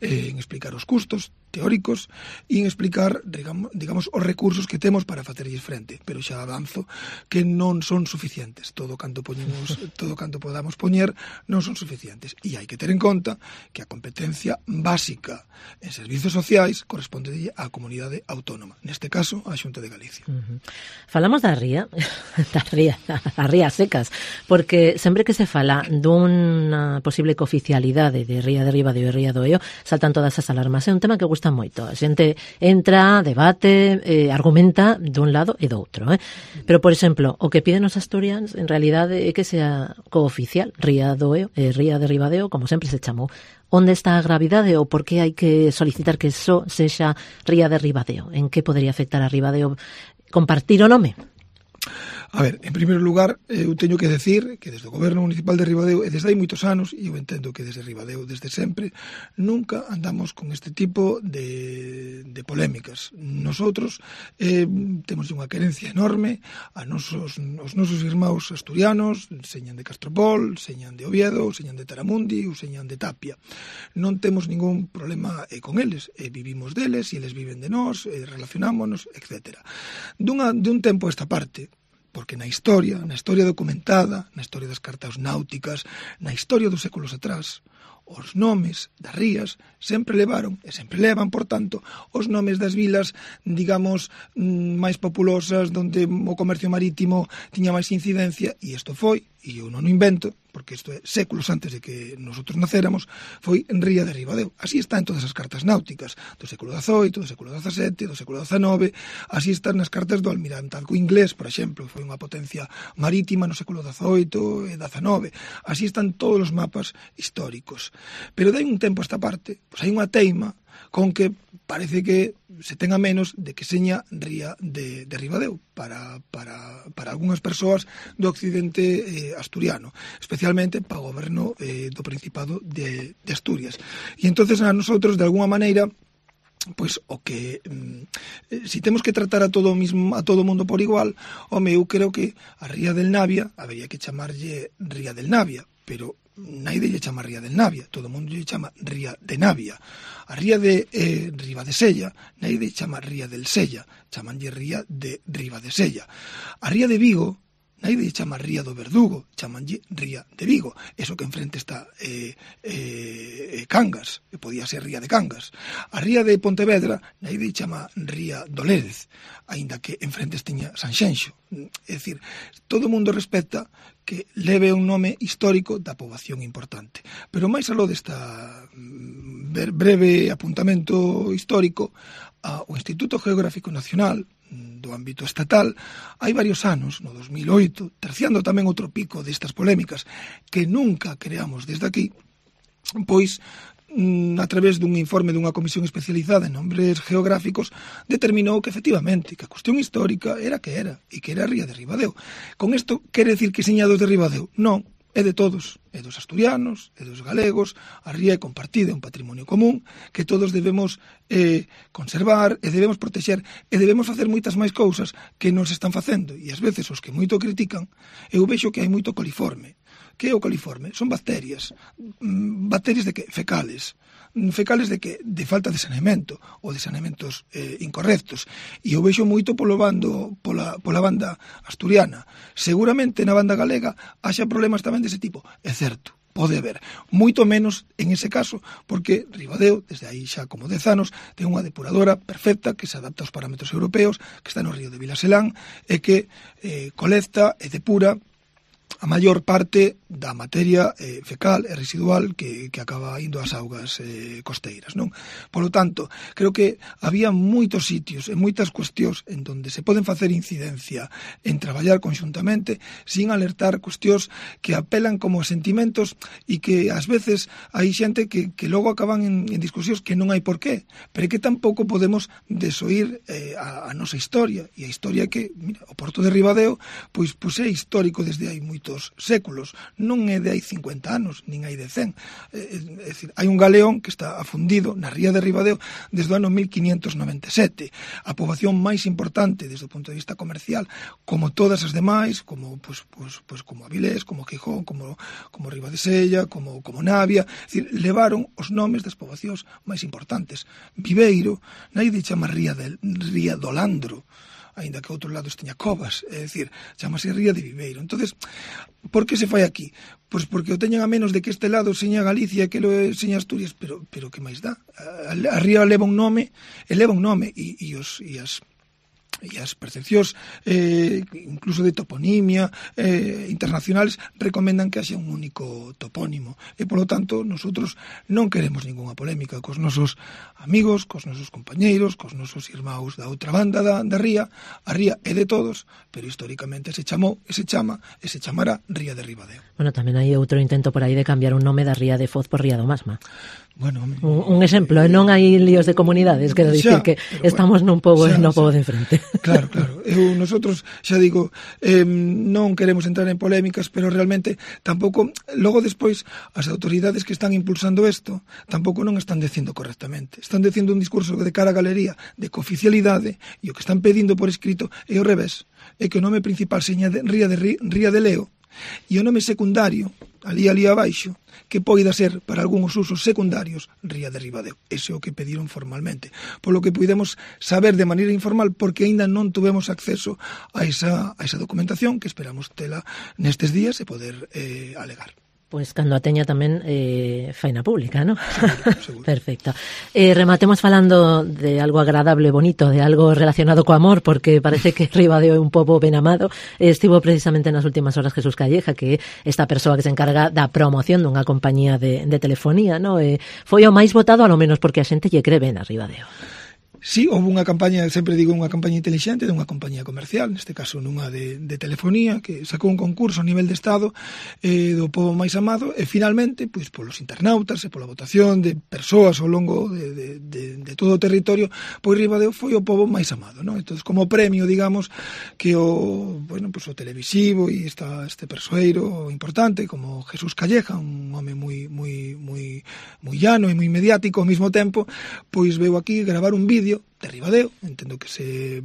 os custos teóricos e en explicar, digamos, os recursos que temos para facerlles frente, pero xa avanzo que non son suficientes. Todo canto podamos poñer non son suficientes, e hai que ter en conta que a competencia básica en servizos sociais corresponde á comunidade autónoma, neste caso á Xunta de Galicia. Falamos da ría, as rías secas, porque sempre que se fala dunha posible cooficialidade de Ría de Ribadeo e Ría do Eo, saltan todas as alarmas. É un tema que gusta moito. A xente entra, debate, argumenta dun lado e do outro. Pero, por exemplo, o que piden os asturianos en realidade é que sea cooficial Ría do Eo e Ría de Ribadeo, como sempre se chamou. Onde está a gravidade ou por que hai que solicitar que só sexa Ría de Ribadeo? En que podería afectar a Ribadeo compartir o nome? A ver, en primeiro lugar, eu teño que decir que desde o Goberno Municipal de Ribadeo, e desde hai moitos anos, e eu entendo que desde Ribadeo, desde sempre, nunca andamos con este tipo de polémicas. Nosotros temos unha querencia enorme aos nosos irmãos asturianos, señan de Castropol, señan de Oviedo, señan de Taramundi ou señan de Tapia. Non temos ningún problema con eles, vivimos deles e eles viven de nós, relacionámonos, etc. Dun tempo a esta parte, porque na historia documentada, na historia das cartas náuticas, na historia dos séculos atrás, os nomes das rías sempre levaron, e sempre levan, por tanto, os nomes das vilas, digamos, máis populosas, onde o comercio marítimo tiña máis incidencia, e isto foi, e eu non o invento, porque isto é séculos antes de que nosotros nacéramos, foi en Ría de Ribadeo. Así está en todas as cartas náuticas, do século XVIII, do século XVII, do século XIX, así están nas cartas do almirantazgo inglés, por exemplo, foi unha potencia marítima no século XVIII e XIX. Así están todos os mapas históricos. Pero de un tempo a esta parte, pois hai unha teima con que parece que se ten a menos de que seña Ría de Ribadeo para algunhas persoas do occidente asturiano, especialmente para o goberno do Principado de Asturias. E entonces a nosotros, de alguna maneira, pois o que si temos que tratar a todo o mundo por igual, eu creo que a Ría del Navia habería que chamarlle Ría del Navia, pero naide lle chama Ría del Navia, todo o mundo lle chama Ría de Navia. A Ría de Ribadesella, naide lle chama Ría del Sella, chamanlle Ría de Ribadesella. A Ría de Vigo, naide lle chama Ría do Verdugo, chamanlle Ría de Vigo. Eso que enfrente está Cangas, que podía ser Ría de Cangas. A Ría de Pontevedra, naide lle chama Ría do Lérez, aínda que enfrente tiña Sanxenxo. É dicir, todo o mundo respecta que leve un nome histórico da poboación importante. Pero máis aló desta breve apuntamento histórico, o Instituto Geográfico Nacional do ámbito estatal, hai varios anos, no 2008, terciando tamén outro pico destas polémicas que nunca creamos desde aquí, pois a través dun informe dunha comisión especializada en nombres geográficos, determinou que efectivamente que a cuestión histórica era que era, e que era a Ría de Ribadeo. Con isto quere decir que señados de Ribadeo? Non, é de todos, é dos asturianos, é dos galegos. A ría é compartida, é un patrimonio común que todos debemos conservar e debemos protexer, e debemos facer moitas máis cousas que non se están facendo, e ás veces os que moito critican, eu vexo que hai moito coliforme. Que é o coliforme? Son bacterias. Bacterias de que? Fecales. Fecales de que? De falta de saneamento, ou de saneamentos incorrectos. E eu vexo moito pola banda asturiana. Seguramente na banda galega haxa problemas tamén dese tipo. É certo, pode haber. Moito menos en ese caso, porque Ribadeo, desde aí xa como 10 anos, ten unha depuradora perfecta que se adapta aos parámetros europeos, que está no río de Vilaselán, e que colecta e depura a maior parte da materia fecal e residual que acaba indo ás augas costeiras, non? Polo tanto, creo que había moitos sitios e moitas cuestións en donde se poden facer incidencia en traballar conxuntamente sin alertar cuestións que apelan como sentimentos e que ás veces hai xente que logo acaban en discusións que non hai por qué, pero que tampouco podemos desoír a nosa historia, e a historia que, mira, o Porto de Ribadeo pois é histórico desde hai moitos séculos, non é de hai 50 anos, nin hai de 100. É dicir, hai un galeón que está afundido na ría de Ribadeo desde o ano 1597. A poboación máis importante desde o punto de vista comercial, como todas as demais, como como Avilés, como Gijón, como Ribadesella, como Navia, é dicir, levaron os nomes das poboacións máis importantes. Viveiro, naide chama ría do Landro, aínda que a outros lados teña covas, é dicir, chamase ría de Viveiro. Entonces, por que se fai aquí? Pois porque o teñen a menos de que este lado seña Galicia e que lo seña Asturias, pero que máis dá? A ría leva un nome, e as percepcións incluso de toponimia internacionales recomendan que haxa un único topónimo, e polo tanto nosotros non queremos ningunha polémica cos nosos amigos, cos nosos compañeiros, cos nosos irmãos da outra banda da ría. A ría é de todos, pero históricamente se chamou e se chama e se chamará Ría de Ribadeo. Bueno, tamén hai outro intento por aí de cambiar un nome da ría de Foz por Ría do Masma. Bueno, un exemplo, non hai líos de comunidades, quero dicir que estamos nun pobo e no pobo de enfrente. Claro. Nosotros, xa digo, non queremos entrar en polémicas, pero realmente tampouco, logo despois, as autoridades que están impulsando isto, tampouco non están dicindo correctamente. Están dicindo un discurso de cara á galería de cooficialidade, e o que están pedindo por escrito é o revés, é que o nome principal seña Ría de Leo, e o nome secundario, ali abaixo, que poida ser para algúns usos secundarios Ría de Ribadeo. Ese é o que pediron formalmente, polo que puidemos saber de maneira informal, porque aínda non tuvemos acceso a esa documentación que esperamos tela nestes días e poder alegar. Pois cando a teña tamén faina pública, ¿no? Seguro. Perfecto. Rematemos falando de algo agradable, bonito, de algo relacionado co amor, porque parece que Ribadeo é un pobo ben amado. Estivo precisamente nas últimas horas Jesús Calleja, que é esta persoa que se encarga da promoción dunha compañía de telefonía, ¿no? Foi o máis votado, a lo menos porque a xente lle cree ben a Ribadeo. Sí, houve unha campaña, sempre digo, unha campaña intelixente dunha compañía comercial, neste caso nunha de telefonía, que sacou un concurso a nivel de Estado do pobo máis amado, e finalmente, pois polos internautas e pola votación de persoas ao longo de todo o territorio, pois Ribadeo foi o pobo máis amado, ¿no? Entón, como premio, digamos, que o televisivo e este persoeiro importante, como Jesús Calleja, un home moi llano e moi mediático ao mesmo tempo, pois veu aquí gravar un vídeo de Ribadeo, entendo que se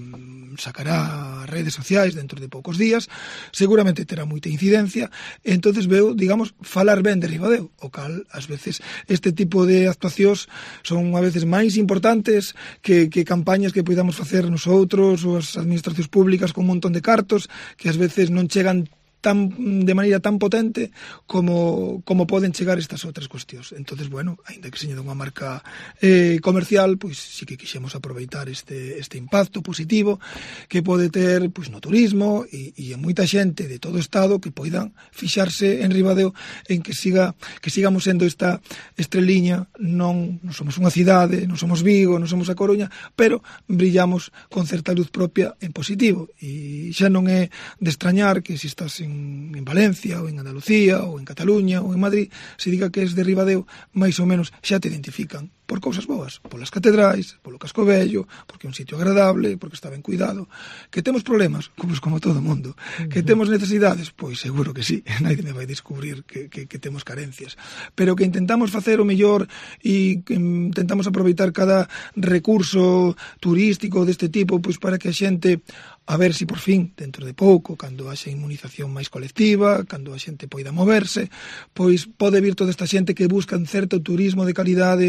sacará a redes sociais dentro de poucos días, seguramente terá moita incidencia, e entonces veo, digamos, falar ben de Ribadeo, o cal, ás veces, este tipo de actuacións son a veces máis importantes que campañas que podamos facer nosotros ou as administracións públicas con un montón de cartos que ás veces non chegan de maneira tan potente como poden chegar estas outras cuestións. Entonces, bueno, aínda que seña dunha marca comercial, pois sí que quixemos aproveitar este impacto positivo que pode ter pois no turismo e en moita xente de todo o Estado que poidan fixarse en Ribadeo, en que sigamos sendo esta estreliña. Non somos unha cidade, non somos Vigo, non somos a Coruña, pero brillamos con certa luz propia en positivo, e xa non é de extrañar que se estás en Valencia, ou en Andalucía, ou en Cataluña, ou en Madrid, se diga que es de Ribadeo, máis ou menos xa te identifican por cousas boas, polas catedrais, polo casco vello, porque é un sitio agradable, porque está ben cuidado. Que temos problemas, como todo o mundo. Que temos necesidades, pois seguro que sí, naide me vai descubrir que temos carencias, pero que intentamos facer o mellor e que intentamos aproveitar cada recurso turístico deste tipo, pois para que a xente, a ver se por fin, dentro de pouco, cando haxa inmunización máis colectiva, cando a xente poida moverse, pois pode vir toda esta xente que buscan certo turismo de calidade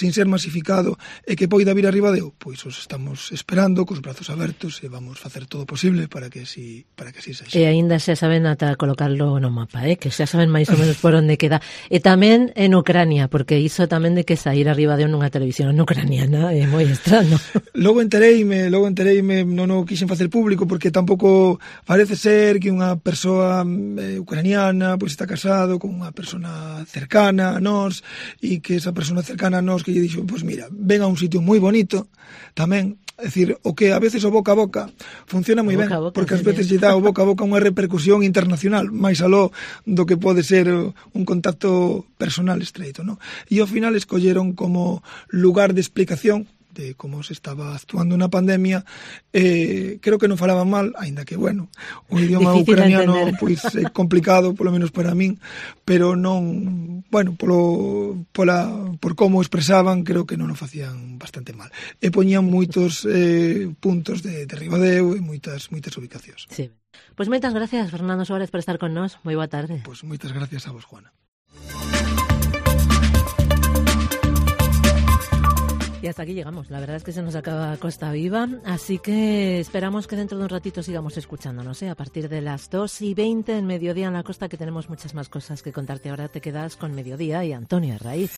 sin ser masificado e que poida vir a Ribadeo, pois os estamos esperando cos brazos abertos e vamos facer todo o posible para que así sexa. E aínda xa saben ata colocarlo no mapa, que xa saben máis ou menos por onde queda. E tamén en Ucrania, porque iso tamén de que sair a Ribadeo nunha televisión ucraniana é moi extraño. Logo entereime, non o quixen facer público porque tampouco parece ser que unha persoa ucraniana pois está casado con unha persona cercana a nós e que esa persona cercana a nós que lle dixo, pois mira, ven a un sitio moi bonito tamén, é dicir, o que a veces o boca a boca funciona moi ben, porque ás veces lle dá o boca a boca unha repercusión internacional máis aló do que pode ser un contacto personal estreito, non? E ao final escolleron como lugar de explicación de como se estaba actuando na pandemia, creo que non falaban mal, aínda que, bueno, o idioma ucraniano pois é complicado, polo menos para min, pero non, bueno, por como expresaban, creo que non o facían bastante mal. E poñían moitos puntos de Ribadeo e moitas ubicacións. Sí. Pois moitas gracias, Fernando Suárez, por estar con nós. Moi boa tarde. Pois moitas gracias a vos, Juana. Y hasta aquí llegamos. La verdad es que se nos acaba Costa Viva, así que esperamos que dentro de un ratito sigamos escuchándonos, a partir de las 2:20 en Mediodía en la Costa, que tenemos muchas más cosas que contarte. Ahora te quedas con Mediodía y Antonio Herraiz.